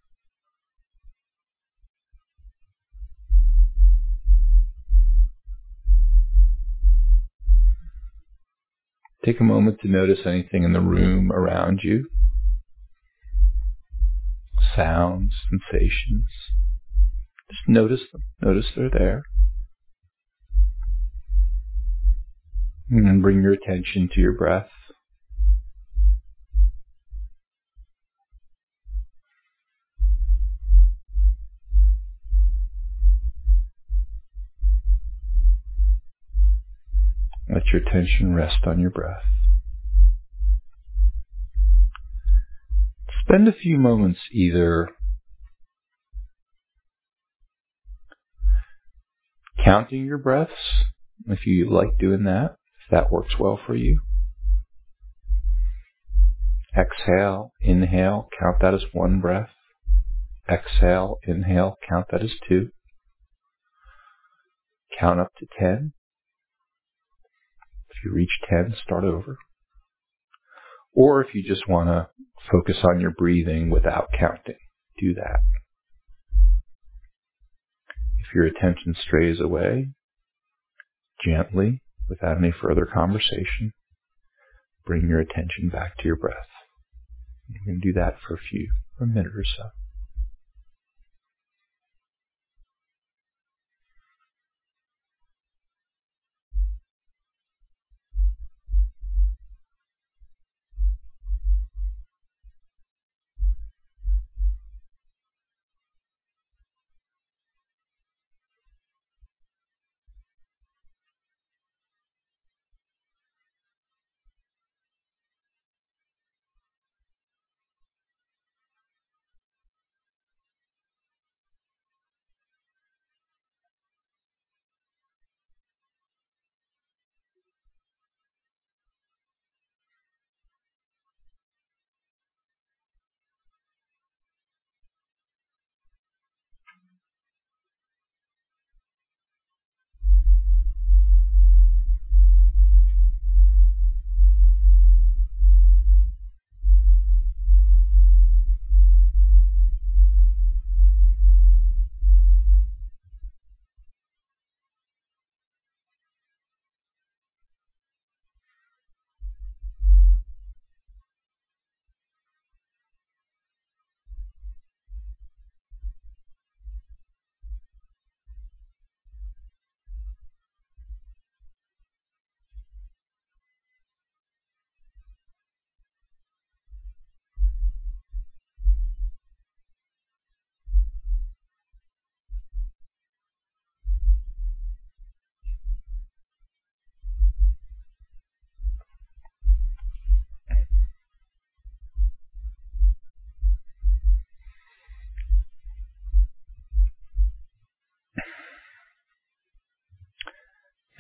Take a moment to notice anything in the room around you. Sounds, sensations. Just notice them. Notice they're there. And then bring your attention to your breath. Let your attention rest on your breath. Spend a few moments either counting your breaths, if you like doing that, if that works well for you. Exhale, inhale, count that as one breath. Exhale, inhale, count that as two. Count up to ten. If you reach ten, start over. Or if you just want to focus on your breathing without counting, do that. If your attention strays away, gently, without any further conversation, bring your attention back to your breath. You can do that for a few, for a minute or so.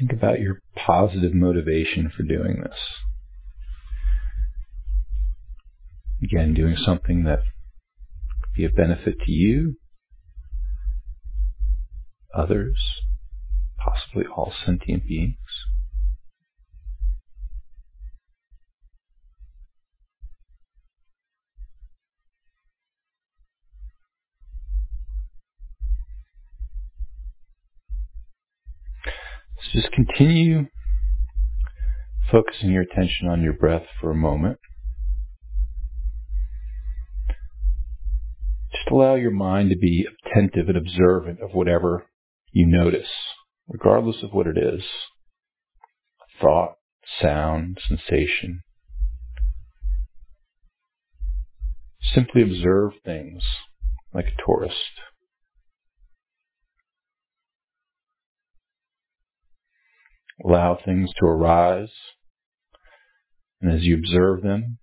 Think about your positive motivation for doing this. Again, doing something that could be of benefit to you, others, possibly all sentient beings. So just continue focusing your attention on your breath for a moment. Just allow your mind to be attentive and observant of whatever you notice, regardless of what it is. Thought, sound, sensation. Simply observe things like a tourist. Allow things to arise, and as you observe them,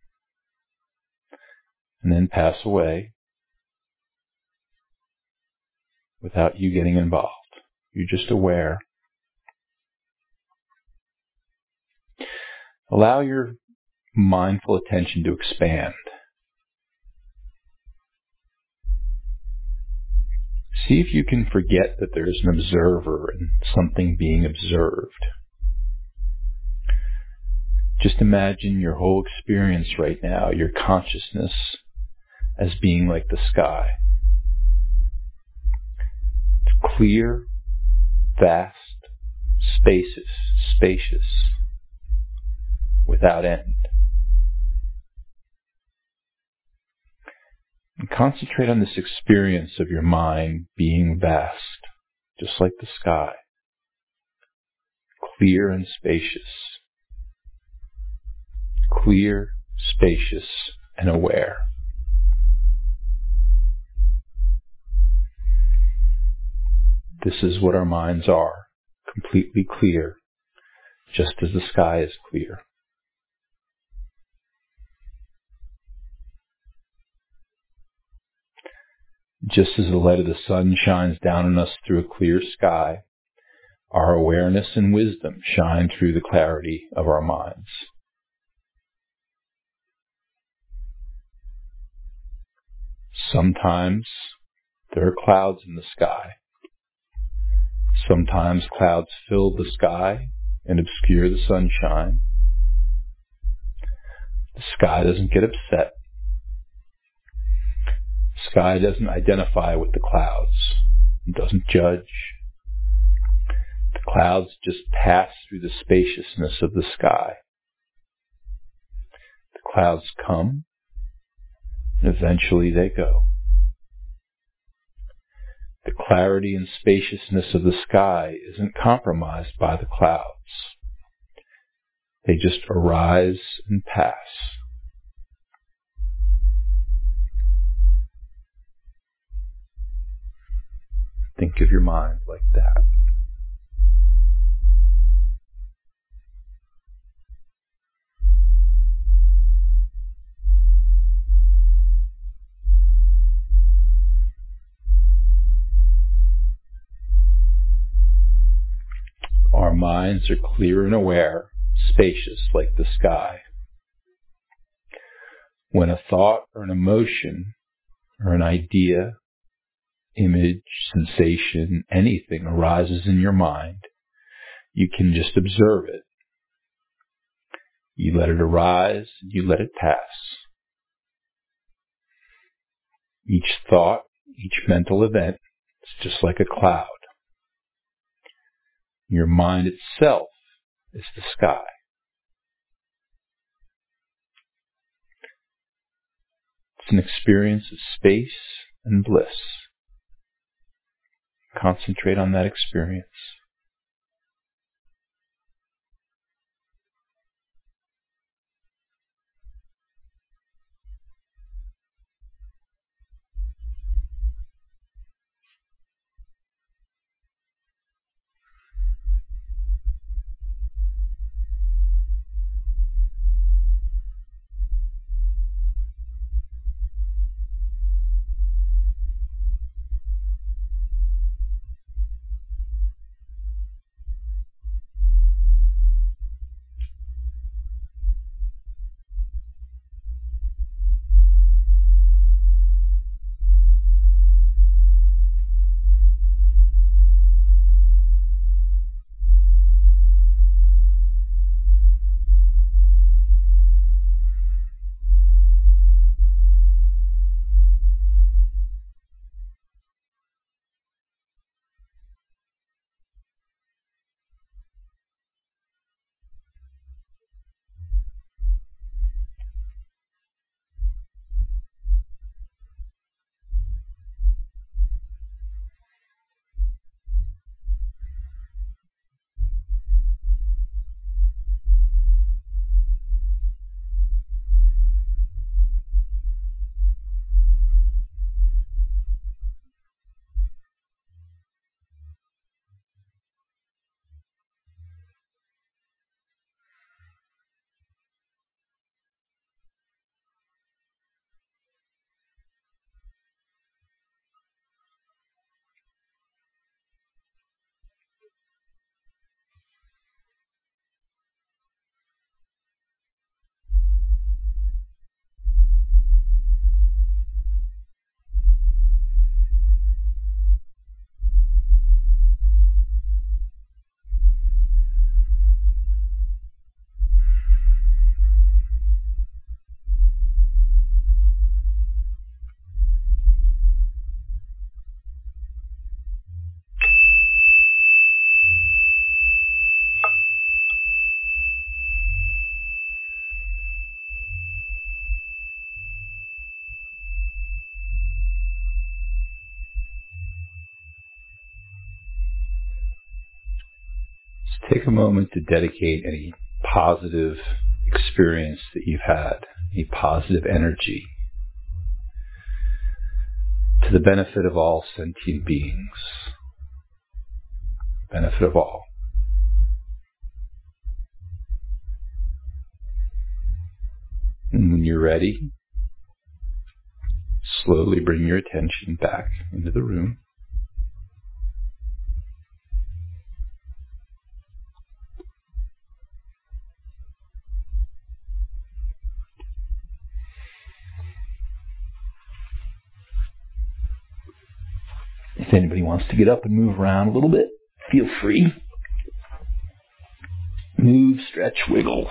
and then pass away without you getting involved. You're just aware. Allow your mindful attention to expand. See if you can forget that there's an observer and something being observed. Just imagine your whole experience right now, your consciousness, as being like the sky. It's clear, vast, spacious, spacious, without end. And concentrate on this experience of your mind being vast, just like the sky, clear and spacious. Clear, spacious, and aware. This is what our minds are, completely clear, just as the sky is clear. Just as the light of the sun shines down on us through a clear sky, our awareness and wisdom shine through the clarity of our minds. Sometimes there are clouds in the sky. Sometimes clouds fill the sky and obscure the sunshine. The sky doesn't get upset. The sky doesn't identify with the clouds. It doesn't judge. The clouds just pass through the spaciousness of the sky. The clouds come, and eventually they go. The clarity and spaciousness of the sky isn't compromised by the clouds. They just arise and pass. Think of your mind like that. Our minds are clear and aware, spacious like the sky. When a thought or an emotion or an idea, image, sensation, anything arises in your mind, you can just observe it. You let it arise, you let it pass. Each thought, each mental event is just like a cloud. Your mind itself is the sky. It's an experience of space and bliss. Concentrate on that experience. take a moment to dedicate any positive experience that you've had, any positive energy, to the benefit of all sentient beings. Benefit of all. And when you're ready, slowly bring your attention back into the room. If anybody wants to get up and move around a little bit, feel free. Move, stretch, wiggle.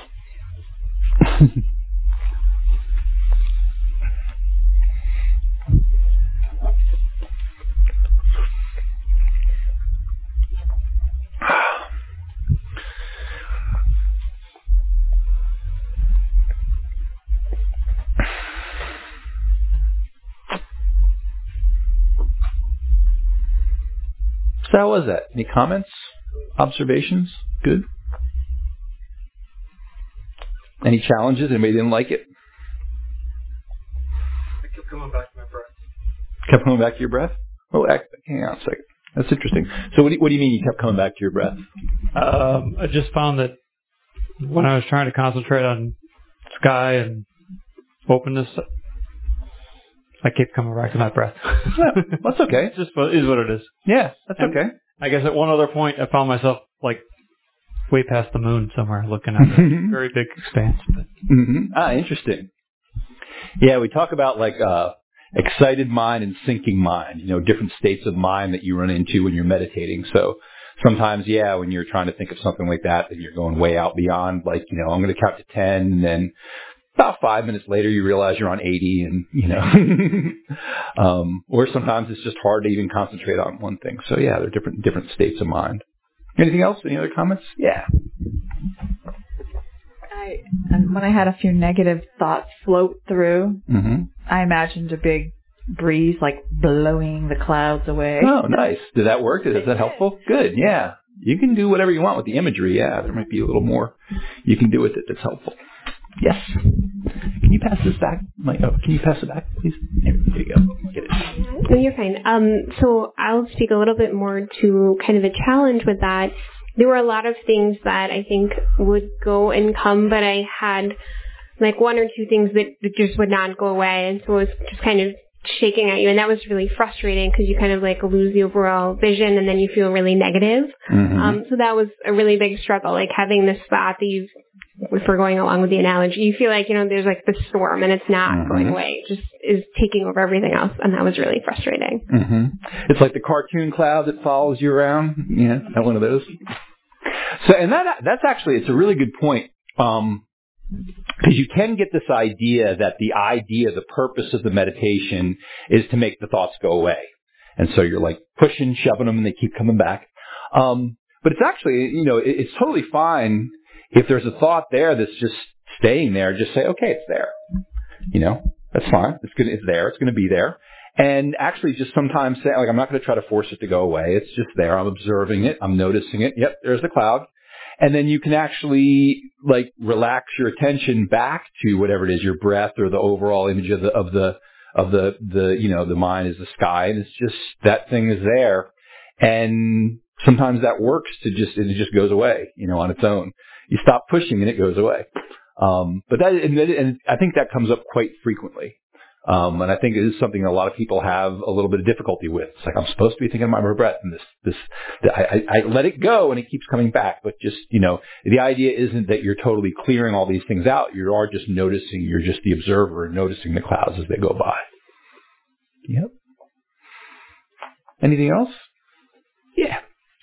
So how was that? Any comments? Observations? Good? Any challenges? Anybody didn't like it? I kept coming back to my breath. Kept coming back to your breath? Oh, hang on a second. That's interesting. So what do you, what do you mean you kept coming back to your breath? Um, I just found that when I was trying to concentrate on sky and openness, I kept coming back to my breath. Yeah, that's okay. It's just what, is what it is. Yeah, that's And okay. I guess at one other point, I found myself like way past the moon somewhere, looking at a very big expanse. But. Mm-hmm. Ah, interesting. Yeah, we talk about like uh, excited mind and sinking mind. You know, different states of mind that you run into when you're meditating. So sometimes, yeah, when you're trying to think of something like that, then you're going way out beyond. Like, you know, I'm going to count to ten, and then about five minutes later, you realize you're on eighty, and, you know, um, or sometimes it's just hard to even concentrate on one thing. So, yeah, there are different different states of mind. Anything else? Any other comments? Yeah. I, and when I had a few negative thoughts float through, Mm-hmm. I imagined a big breeze, like, blowing the clouds away. Oh, nice. Did that work? Is that helpful? Good, yeah. You can do whatever you want with the imagery, yeah. There might be a little more you can do with it that's helpful. Yes. Can you pass this back? My, oh, can you pass it back, please? There, there you go. Get it. No, you're fine. Um, so I'll speak a little bit more to kind of a challenge with that. There were a lot of things that I think would go and come, but I had like one or two things that just would not go away, and so it was just kind of shaking at you, and that was really frustrating because you kind of like lose the overall vision, and then you feel really negative. Mm-hmm. Um, so that was a really big struggle, like having this thought that you've, if we're going along with the analogy, you feel like, you know, there's like this storm and it's not Mm-hmm. going away. It just is taking over everything else. And that was really frustrating. Mm-hmm. It's like the cartoon cloud that follows you around. Yeah, that one of those. So, and that that's actually, it's a really good point. Um, because you can get this idea that the idea, the purpose of the meditation is to make the thoughts go away. And so you're like pushing, shoving them, and they keep coming back. Um, but it's actually, you know, it, it's totally fine if there's a thought there that's just staying there. Just say, okay, it's there. You know, that's fine. It's gonna, it's there. It's going to be there. And actually just sometimes say, like, I'm not going to try to force it to go away. It's just there. I'm observing it. I'm noticing it. Yep, there's the cloud. And then you can actually like relax your attention back to whatever it is, your breath or the overall image of the, of the, of the, the, you know, the mind is the sky, and it's just, that thing is there. And sometimes that works to just, it just goes away, you know, on its own. You stop pushing and it goes away. Um, but that, and, and I think that comes up quite frequently. Um, and I think it is something a lot of people have a little bit of difficulty with. It's like, I'm supposed to be thinking about my breath, and this, this, I, I, I let it go and it keeps coming back. But just, you know, the idea isn't that you're totally clearing all these things out. You are just noticing, you're just the observer and noticing the clouds as they go by. Yep. Anything else? Yeah.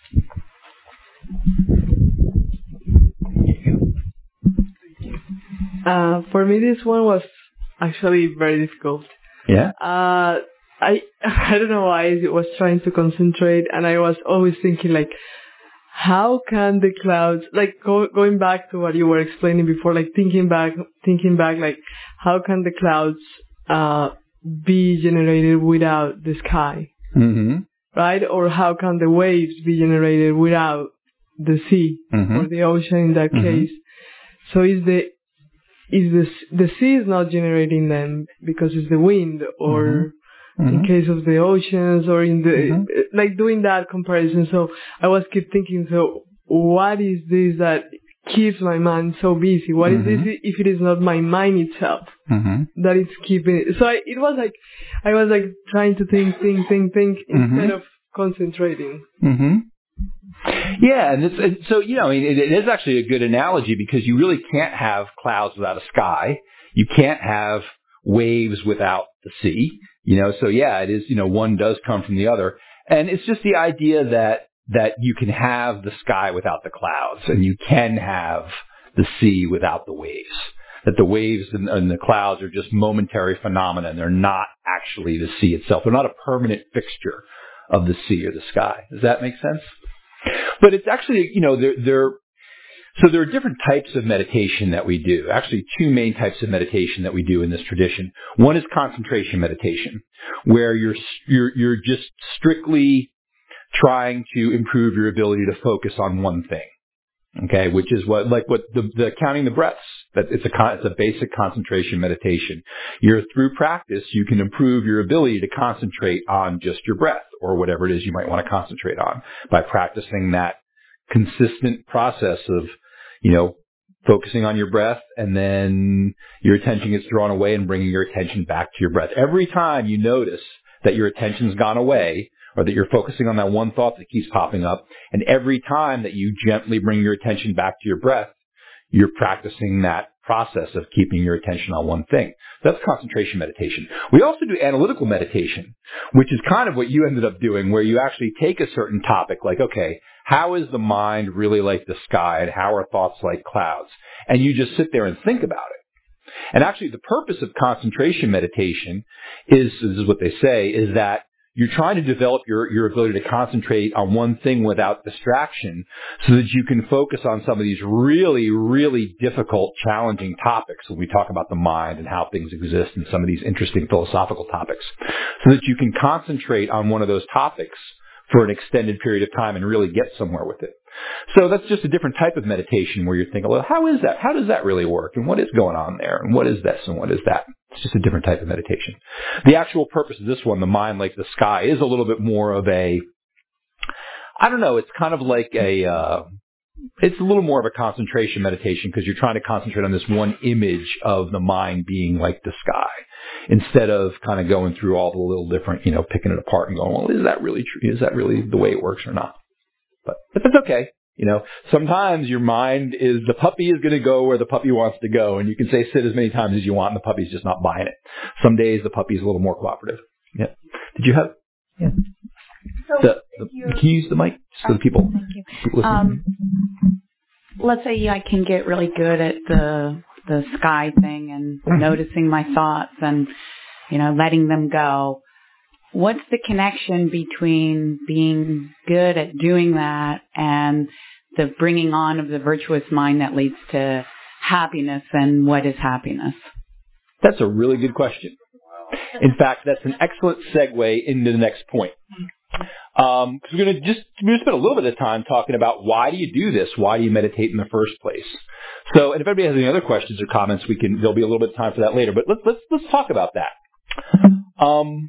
Uh, for me, this one was actually very difficult. Yeah. Uh, I I don't know why I was trying to concentrate, and I was always thinking like, how can the clouds, like go, going back to what you were explaining before, like thinking back, thinking back, like how can the clouds uh be generated without the sky, Mm-hmm. right? Or how can the waves be generated without the sea Mm-hmm. or the ocean in that Mm-hmm. case. So is the is the the sea is not generating them because it's the wind, or Mm-hmm. in case of the oceans, or in the Mm-hmm. like doing that comparison. So I was keep thinking, so what is this that keeps my mind so busy? What is Mm-hmm. this if it is not my mind itself Mm-hmm. that it's keeping it? So I, it was like I was like trying to think, think, think, think Mm-hmm. instead of concentrating. Mm-hmm. Yeah, and, it's, and so, you know, I mean, it, it is actually a good analogy because you really can't have clouds without a sky. You can't have waves without the sea. You know, so yeah, it is, you know, one does come from the other. And it's just the idea that, that you can have the sky without the clouds and you can have the sea without the waves. That the waves and, and the clouds are just momentary phenomena and they're not actually the sea itself. They're not a permanent fixture of the sea or the sky. Does that make sense? But it's actually, you know, there, there, so there are different types of meditation that we do. Actually, two main types of meditation that we do in this tradition. One is concentration meditation, where you're, you're, you're just strictly trying to improve your ability to focus on one thing. Okay, which is what, like what the, the counting the breaths. That it's a con, it's a basic concentration meditation. You're through practice, you can improve your ability to concentrate on just your breath or whatever it is you might want to concentrate on by practicing that consistent process of, you know, focusing on your breath and then your attention gets drawn away and bringing your attention back to your breath. Every time you notice that your attention's gone away, or that you're focusing on that one thought that keeps popping up, and every time that you gently bring your attention back to your breath, you're practicing that process of keeping your attention on one thing. That's concentration meditation. We also do analytical meditation, which is kind of what you ended up doing, where you actually take a certain topic, like, okay, how is the mind really like the sky, and how are thoughts like clouds? And you just sit there and think about it. And actually, the purpose of concentration meditation is, this is what they say, is that you're trying to develop your, your ability to concentrate on one thing without distraction so that you can focus on some of these really, really difficult, challenging topics when we talk about the mind and how things exist and some of these interesting philosophical topics, so that you can concentrate on one of those topics for an extended period of time and really get somewhere with it. So that's just a different type of meditation where you're thinking, well, how is that? How does that really work? And what is going on there? And what is this? And what is that? It's just a different type of meditation. The actual purpose of this one, the mind like the sky, is a little bit more of a, I don't know, it's kind of like a, uh, it's a little more of a concentration meditation because you're trying to concentrate on this one image of the mind being like the sky instead of kind of going through all the little different, you know, picking it apart and going, well, is that really true? Is that really the way it works or not? But, but that's okay. You know, sometimes your mind is, the puppy is going to go where the puppy wants to go, and you can say sit as many times as you want, and the puppy's just not buying it. Some days the puppy's a little more cooperative. Yeah. Did you have? Yeah. So the, the, can you use the mic so the people? Thank you. people Um, let's say I can get really good at the the sky thing and Mm-hmm. noticing my thoughts and, you know, letting them go. What's the connection between being good at doing that and the bringing on of the virtuous mind that leads to happiness, and what is happiness? That's a really good question. In fact, that's an excellent segue into the next point. Um, cause we're going to just, we're going to spend a little bit of time talking about why do you do this? Why do you meditate in the first place? So, and if anybody has any other questions or comments, we can, there'll be a little bit of time for that later, but let's, let's, let's talk about that. Um,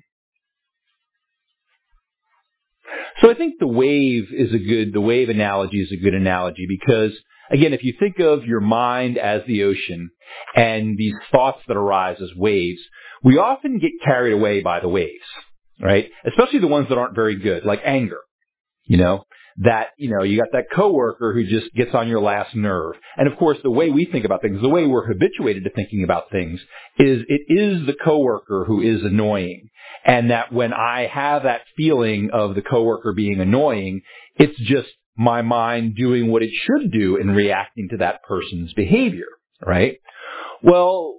So I think the wave is a good, the wave analogy is a good analogy because, again, if you think of your mind as the ocean and these thoughts that arise as waves, we often get carried away by the waves, right? Especially the ones that aren't very good, like anger, you know, that, you know, you got that coworker who just gets on your last nerve. And of course, the way we think about things, the way we're habituated to thinking about things is it is the coworker who is annoying. And that when I have that feeling of the coworker being annoying, it's just my mind doing what it should do and reacting to that person's behavior, right? Well,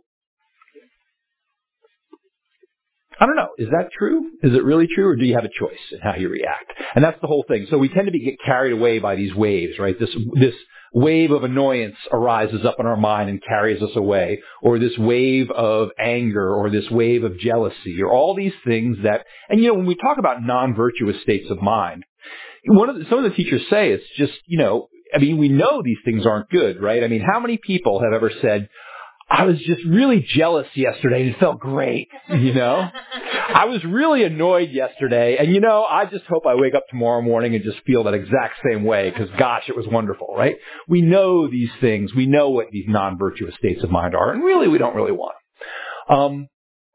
I don't know. Is that true? Is it really true, or do you have a choice in how you react? And that's the whole thing. So we tend to be, get carried away by these waves, right? This this wave of annoyance arises up in our mind and carries us away, or this wave of anger, or this wave of jealousy, or all these things that. And you know, when we talk about non-virtuous states of mind, one of the, some of the teachers say it's just, you know, I mean, we know these things aren't good, right? I mean, how many people have ever said, I was just really jealous yesterday and it felt great, you know? I was really annoyed yesterday and, you know, I just hope I wake up tomorrow morning and just feel that exact same way because, gosh, it was wonderful, right? We know these things. We know what these non-virtuous states of mind are, and really we don't really want them. Um,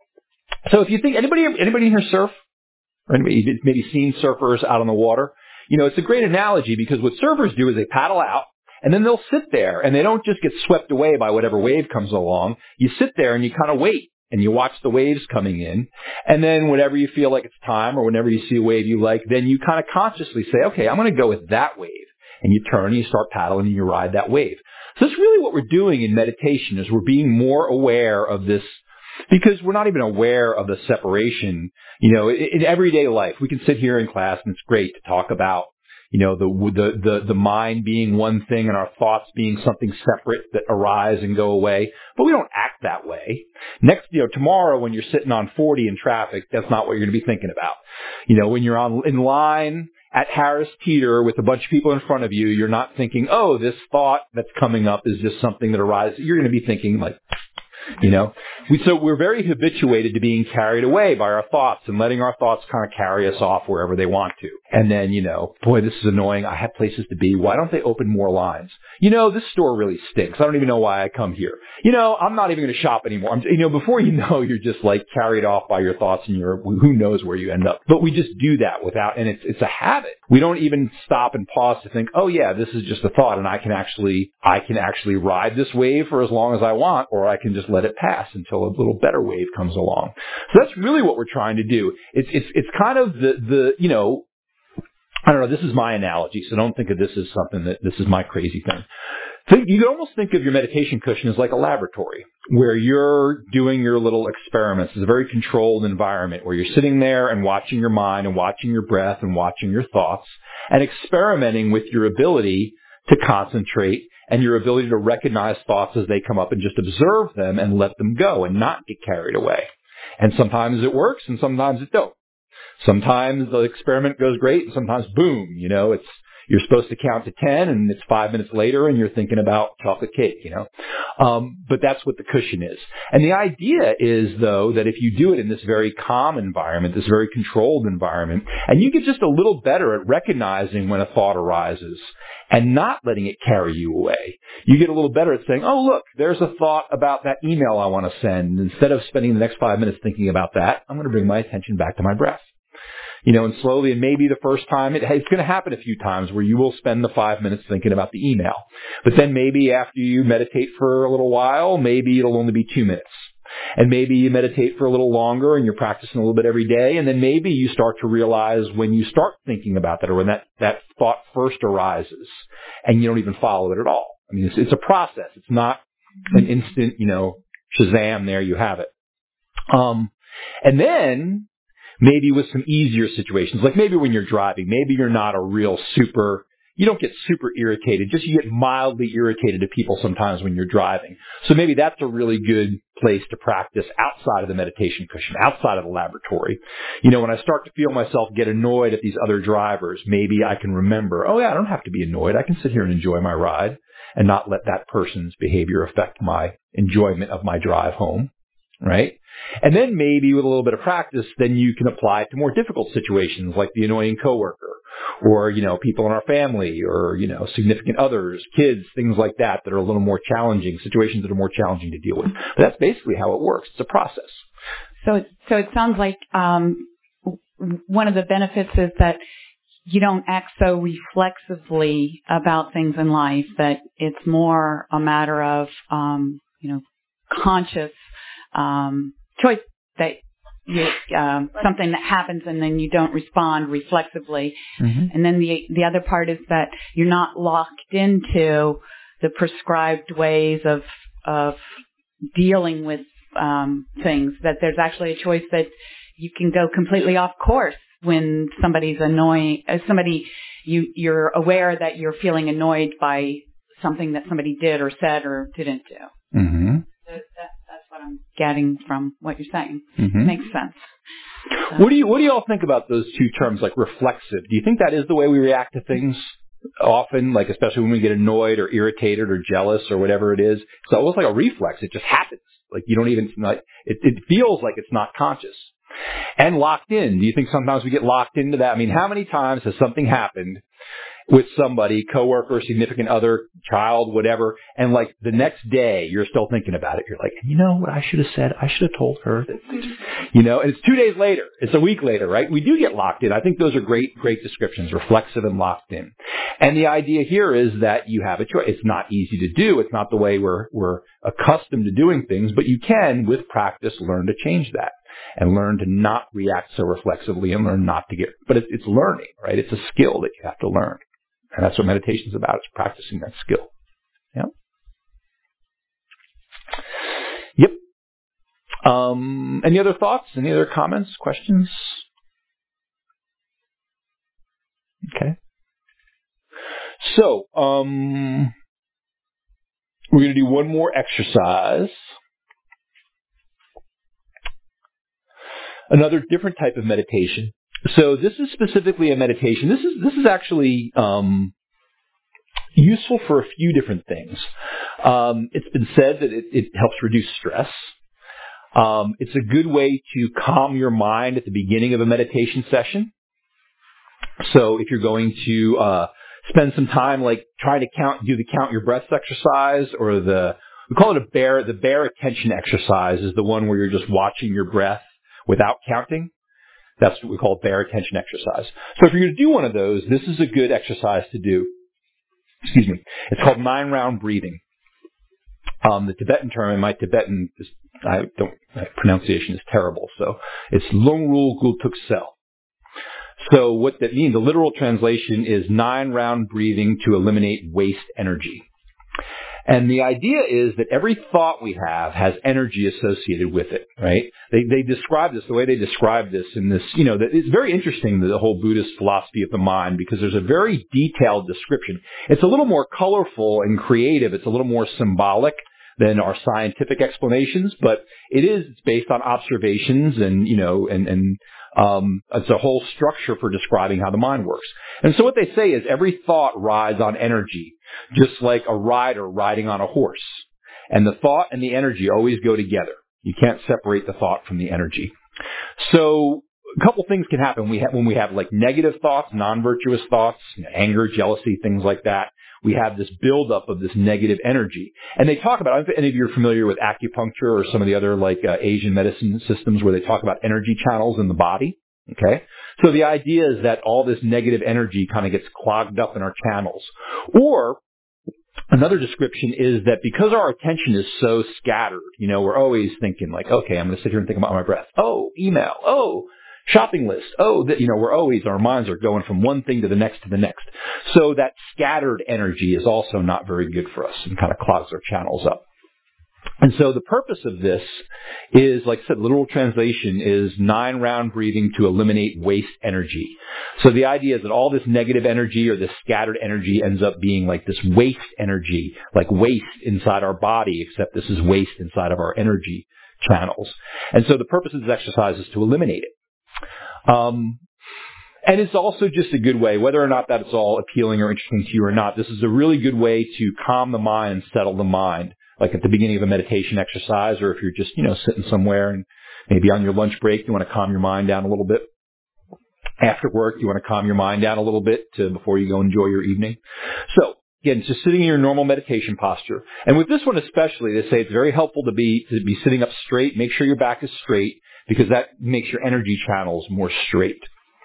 so if you think, anybody, anybody in here surf? Or anybody maybe seen surfers out on the water? You know, it's a great analogy because what surfers do is they paddle out, and then they'll sit there, and they don't just get swept away by whatever wave comes along. You sit there and you kind of wait, and you watch the waves coming in, and then whenever you feel like it's time or whenever you see a wave you like, then you kind of consciously say, okay, I'm going to go with that wave. And you turn and you start paddling and you ride that wave. So that's really what we're doing in meditation is we're being more aware of this because we're not even aware of the separation. You know, in, in everyday life, we can sit here in class and it's great to talk about You know, the, the, the, the mind being one thing and our thoughts being something separate that arise and go away. But we don't act that way. Next, you know, tomorrow when you're sitting on forty in traffic, that's not what you're going to be thinking about. You know, when you're on, in line at Harris Teeter with a bunch of people in front of you, you're not thinking, oh, this thought that's coming up is just something that arises. You're going to be thinking like, you know, we, so we're very habituated to being carried away by our thoughts and letting our thoughts kind of carry us off wherever they want to. And then, you know, boy, this is annoying. I have places to be. Why don't they open more lines? You know, this store really stinks. I don't even know why I come here. You know, I'm not even going to shop anymore. I'm, you know, before you know, you're just like carried off by your thoughts and you're, who knows where you end up. But we just do that without, and it's, it's a habit. We don't even stop and pause to think, oh yeah, this is just a thought and I can actually, I can actually ride this wave for as long as I want, or I can just let it pass until a little better wave comes along. So that's really what we're trying to do. It's, it's, it's kind of the, the, you know, I don't know, this is my analogy, so don't think of this as something that, this is my crazy thing. Think, you can almost think of your meditation cushion as like a laboratory where you're doing your little experiments. It's a very controlled environment where you're sitting there and watching your mind and watching your breath and watching your thoughts and experimenting with your ability to concentrate and your ability to recognize thoughts as they come up and just observe them and let them go and not get carried away. And sometimes it works and sometimes it don't. Sometimes the experiment goes great and sometimes boom, you know, it's, you're supposed to count to ten and it's five minutes later and you're thinking about chocolate cake, you know. Um, but that's what the cushion is. And the idea is, though, that if you do it in this very calm environment, this very controlled environment, and you get just a little better at recognizing when a thought arises and not letting it carry you away. You get a little better at saying, oh, look, there's a thought about that email I want to send. Instead of spending the next five minutes thinking about that, I'm going to bring my attention back to my breath. You know, and slowly, and maybe the first time, it, it's going to happen a few times where you will spend the five minutes thinking about the email. But then maybe after you meditate for a little while, maybe it'll only be two minutes. And maybe you meditate for a little longer and you're practicing a little bit every day. And then maybe you start to realize when you start thinking about that or when that, that thought first arises and you don't even follow it at all. I mean, it's, it's a process. It's not an instant, you know, Shazam, there you have it. Um, and then maybe with some easier situations, like maybe when you're driving, maybe you're not a real super, you don't get super irritated, just you get mildly irritated at people sometimes when you're driving. So maybe that's a really good place to practice outside of the meditation cushion, outside of the laboratory. You know, when I start to feel myself get annoyed at these other drivers, maybe I can remember, oh yeah, I don't have to be annoyed. I can sit here and enjoy my ride and not let that person's behavior affect my enjoyment of my drive home. Right? And then maybe with a little bit of practice, then you can apply it to more difficult situations like the annoying coworker or, you know, people in our family or, you know, significant others, kids, things like that that are a little more challenging, situations that are more challenging to deal with. But that's basically how it works. It's a process. So, it, so it sounds like um, one of the benefits is that you don't act so reflexively about things in life, that it's more a matter of, um, you know, conscious Um, choice that you, um, something that happens and then you don't respond reflexively. Mm-hmm. And then the the other part is that you're not locked into the prescribed ways of of dealing with um, things. That there's actually a choice that you can go completely off course when somebody's annoying. Uh, somebody you you're aware that you're feeling annoyed by something that somebody did or said or didn't do. Mm-hmm. So that, what I'm getting from what you're saying. Mm-hmm. Makes sense. So. What do you what do you all think about those two terms, like reflexive? Do you think that is the way we react to things? often, like especially when we get annoyed or irritated or jealous or whatever it is, it's almost like a reflex. It just happens. Like you don't even, like, it, it feels like it's not conscious. And locked in. Do you think sometimes we get locked into that? I mean, how many times has something happened with somebody, coworker, significant other, child, whatever, and like the next day you're still thinking about it. You're like, you know what I should have said? I should have told her that, you know, and it's two days later. It's a week later, right? We do get locked in. I think those are great, great descriptions, reflexive and locked in. And the idea here is that you have a choice. It's not easy to do. It's not the way we're, we're accustomed to doing things, but you can, with practice, learn to change that and learn to not react so reflexively and learn not to get, but it, it's learning, right? It's a skill that you have to learn. And that's what meditation is about, is practicing that skill. Yeah. Yep. Um, any other thoughts? Any other comments, questions? Okay. So, um, we're going to do one more exercise. Another different type of meditation. So this is specifically a meditation. This is this is actually um, useful for a few different things. Um, it's been said that it, it helps reduce stress. Um, it's a good way to calm your mind at the beginning of a meditation session. So if you're going to uh, spend some time, like trying to count, do the count your breaths exercise, or the we call it a bare the bare attention exercise is the one where you're just watching your breath without counting. That's what we call bare attention exercise. So if you're going to do one of those, this is a good exercise to do. Excuse me. It's called nine-round breathing. Um, the Tibetan term, and my Tibetan is, I don't, my pronunciation is terrible, so it's Lungru Gultuk Sel. So what that means, the literal translation is nine-round breathing to eliminate waste energy. And the idea is that every thought we have has energy associated with it, right? They they describe this, the way they describe this in this, you know, that it's very interesting, the whole Buddhist philosophy of the mind, because there's a very detailed description. It's a little more colorful and creative. It's a little more symbolic than our scientific explanations, but it is it's based on observations and, you know, and, and um, it's a whole structure for describing how the mind works. And so what they say is every thought rides on energy, just like a rider riding on a horse. And the thought and the energy always go together. You can't separate the thought from the energy. So a couple things can happen when we have, when we have like negative thoughts, non-virtuous thoughts, you know, anger, jealousy, things like that. We have this buildup of this negative energy. And they talk about, I don't know if any of you are familiar with acupuncture or some of the other like uh, Asian medicine systems where they talk about energy channels in the body. Okay? So the idea is that all this negative energy kind of gets clogged up in our channels. Or another description is that because our attention is so scattered, you know, we're always thinking like, okay, I'm going to sit here and think about my breath. Oh, email. Oh, shopping list. Oh, that, you know, we're always, our minds are going from one thing to the next to the next. So that scattered energy is also not very good for us and kind of clogs our channels up. And so the purpose of this is, like I said, literal translation is nine round breathing to eliminate waste energy. So the idea is that all this negative energy or this scattered energy ends up being like this waste energy, like waste inside our body, except this is waste inside of our energy channels. And so the purpose of this exercise is to eliminate it. Um, and it's also just a good way, whether or not that it's all appealing or interesting to you or not, this is a really good way to calm the mind and settle the mind. Like at the beginning of a meditation exercise, or if you're just, you know, sitting somewhere and maybe on your lunch break, you want to calm your mind down a little bit. After work, you want to calm your mind down a little bit to before you go enjoy your evening. So again, just sitting in your normal meditation posture. And with this one especially, they say it's very helpful to be to be sitting up straight. Make sure your back is straight because that makes your energy channels more straight.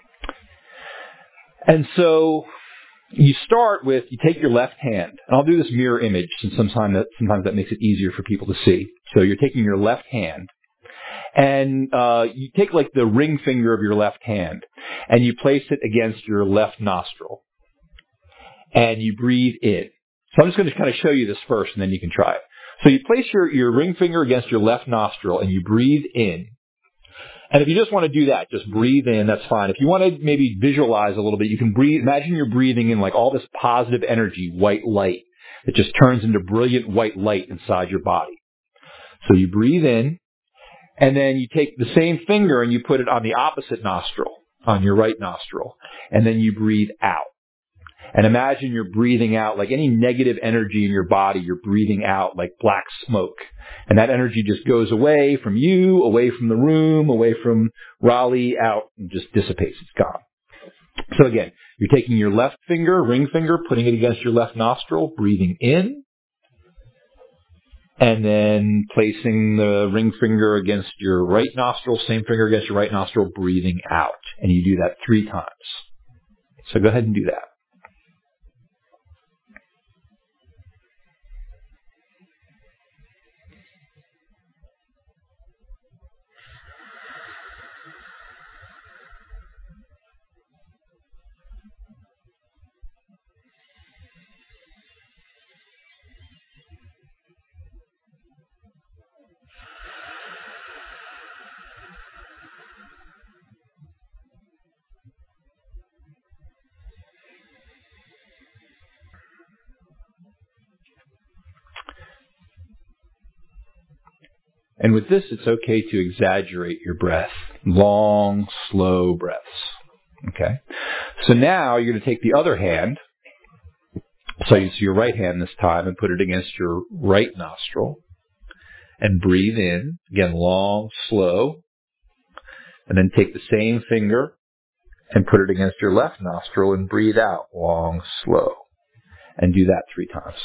And so you start with, you take your left hand, and I'll do this mirror image since sometimes that, sometimes that makes it easier for people to see. So you're taking your left hand, and uh, you take like the ring finger of your left hand, and you place it against your left nostril, and you breathe in. So I'm just going to kind of show you this first, and then you can try it. So you place your, your ring finger against your left nostril, and you breathe in. And if you just want to do that, just breathe in, that's fine. If you want to maybe visualize a little bit, you can breathe, imagine you're breathing in like all this positive energy, white light. It just turns into brilliant white light inside your body. So you breathe in, and then you take the same finger and you put it on the opposite nostril, on your right nostril, and then you breathe out. And imagine you're breathing out like any negative energy in your body, you're breathing out like black smoke. And that energy just goes away from you, away from the room, away from Raleigh, out, and just dissipates. It's gone. So again, you're taking your left finger, ring finger, putting it against your left nostril, breathing in, and then placing the ring finger against your right nostril, same finger against your right nostril, breathing out. And you do that three times. So go ahead and do that. And with this, it's okay to exaggerate your breath. Long, slow breaths. Okay? So now you're going to take the other hand, so you see your right hand this time, and put it against your right nostril. And breathe in. Again, long, slow. And then take the same finger and put it against your left nostril and breathe out. Long, slow. And do that three times.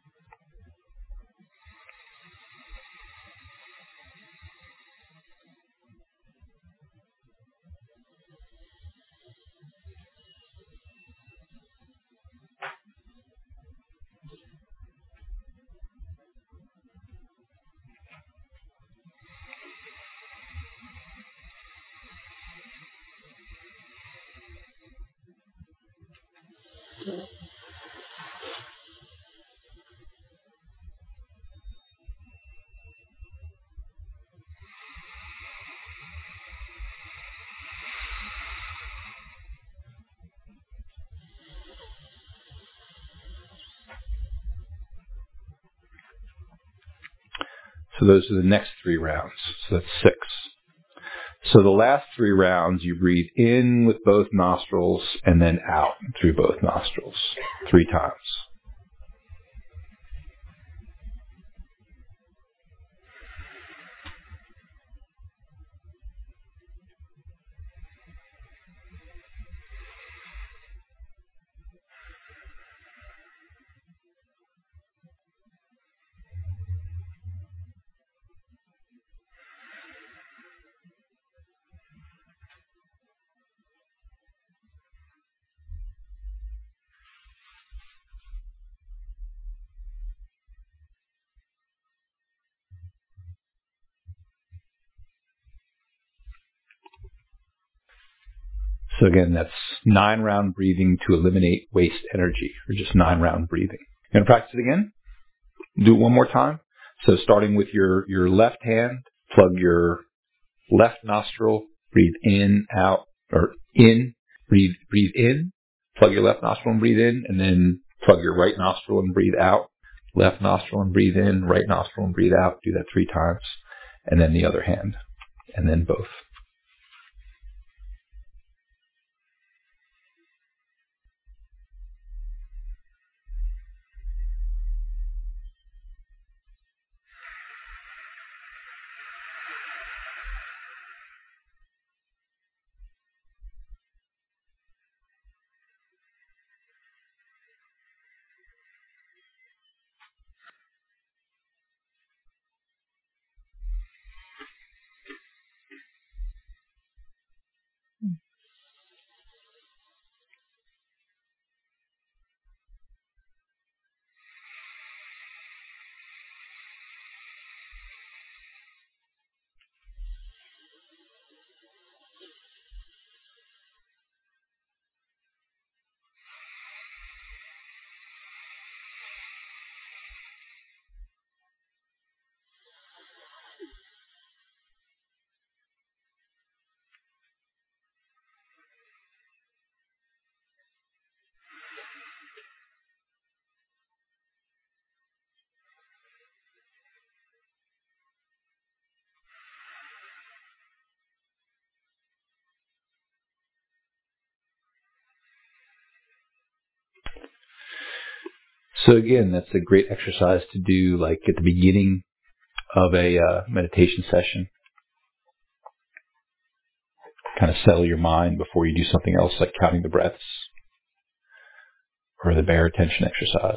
So those are the next three rounds. So that's six. So the last three rounds, you breathe in with both nostrils and then out through both nostrils three times. So again, that's nine round breathing to eliminate waste energy, or just nine round breathing. You going to practice it again? Do it one more time. So starting with your, your left hand, plug your left nostril, breathe in, out, or in, breathe, breathe in, plug your left nostril and breathe in, and then plug your right nostril and breathe out, left nostril and breathe in, right nostril and breathe out. Do that three times, and then the other hand, and then both. So again, that's a great exercise to do like at the beginning of a uh, meditation session. Kind of settle your mind before you do something else like counting the breaths or the bare attention exercise.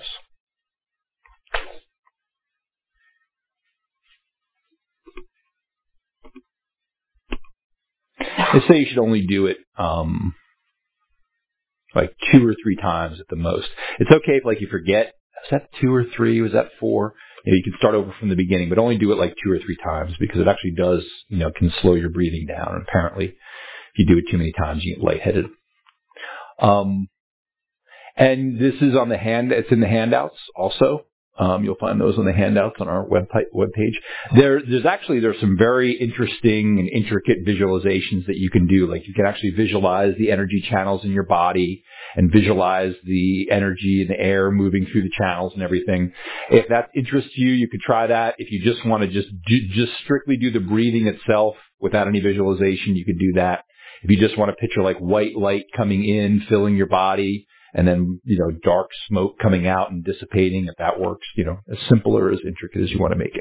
They say you should only do it um, like two or three times at the most. It's okay if like you forget, was that two or three? Was that four? You know, you can start over from the beginning, but only do it like two or three times because it actually does, you know, can slow your breathing down. And apparently, if you do it too many times, you get lightheaded. Um, and this is on the hand, it's in the handouts also. Um, you'll find those on the handouts on our web webpage. There, there's actually, there's some very interesting and intricate visualizations that you can do. Like you can actually visualize the energy channels in your body and visualize the energy in the air moving through the channels and everything. If that interests you, you could try that. If you just want to just do, just strictly do the breathing itself without any visualization, you could do that. If you just want to picture like white light coming in, filling your body, and then, you know, dark smoke coming out and dissipating, if that works, you know, as simple or as intricate as you want to make it.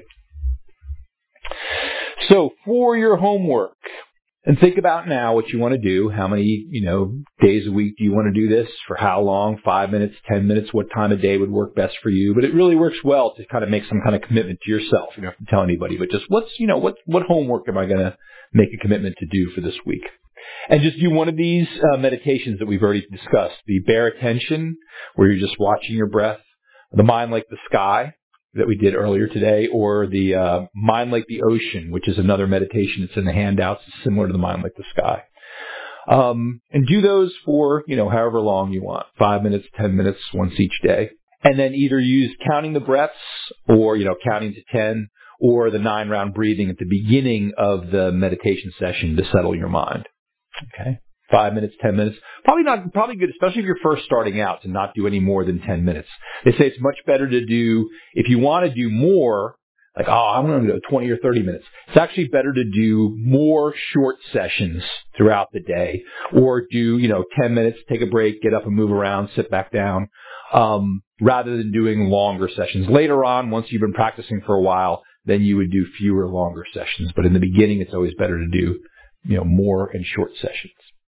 So for your homework, and think about now what you want to do. How many, you know, days a week do you want to do this? For how long? Five minutes, ten minutes? What time of day would work best for you? But it really works well to kind of make some kind of commitment to yourself. You don't have to tell anybody, but just what's, you know, what, what homework am I going to make a commitment to do for this week? And just do one of these uh, meditations that we've already discussed. The bare attention, where you're just watching your breath. The mind like the sky that we did earlier today. Or the uh, mind like the ocean, which is another meditation that's in the handouts. It's similar to the mind like the sky. Um, and do those for, you know, however long you want. Five minutes, ten minutes, once each day. And then either use counting the breaths or, you know, counting to ten. Or the nine round breathing at the beginning of the meditation session to settle your mind. Okay. Five minutes, ten minutes. Probably not, probably good, especially if you're first starting out, to not do any more than ten minutes. They say it's much better to do, if you want to do more, like, oh, I'm going to go twenty or thirty minutes. It's actually better to do more short sessions throughout the day, or do, you know, ten minutes, take a break, get up and move around, sit back down, um, rather than doing longer sessions. Later on, once you've been practicing for a while, then you would do fewer, longer sessions. But in the beginning, it's always better to do, you know, more and short sessions.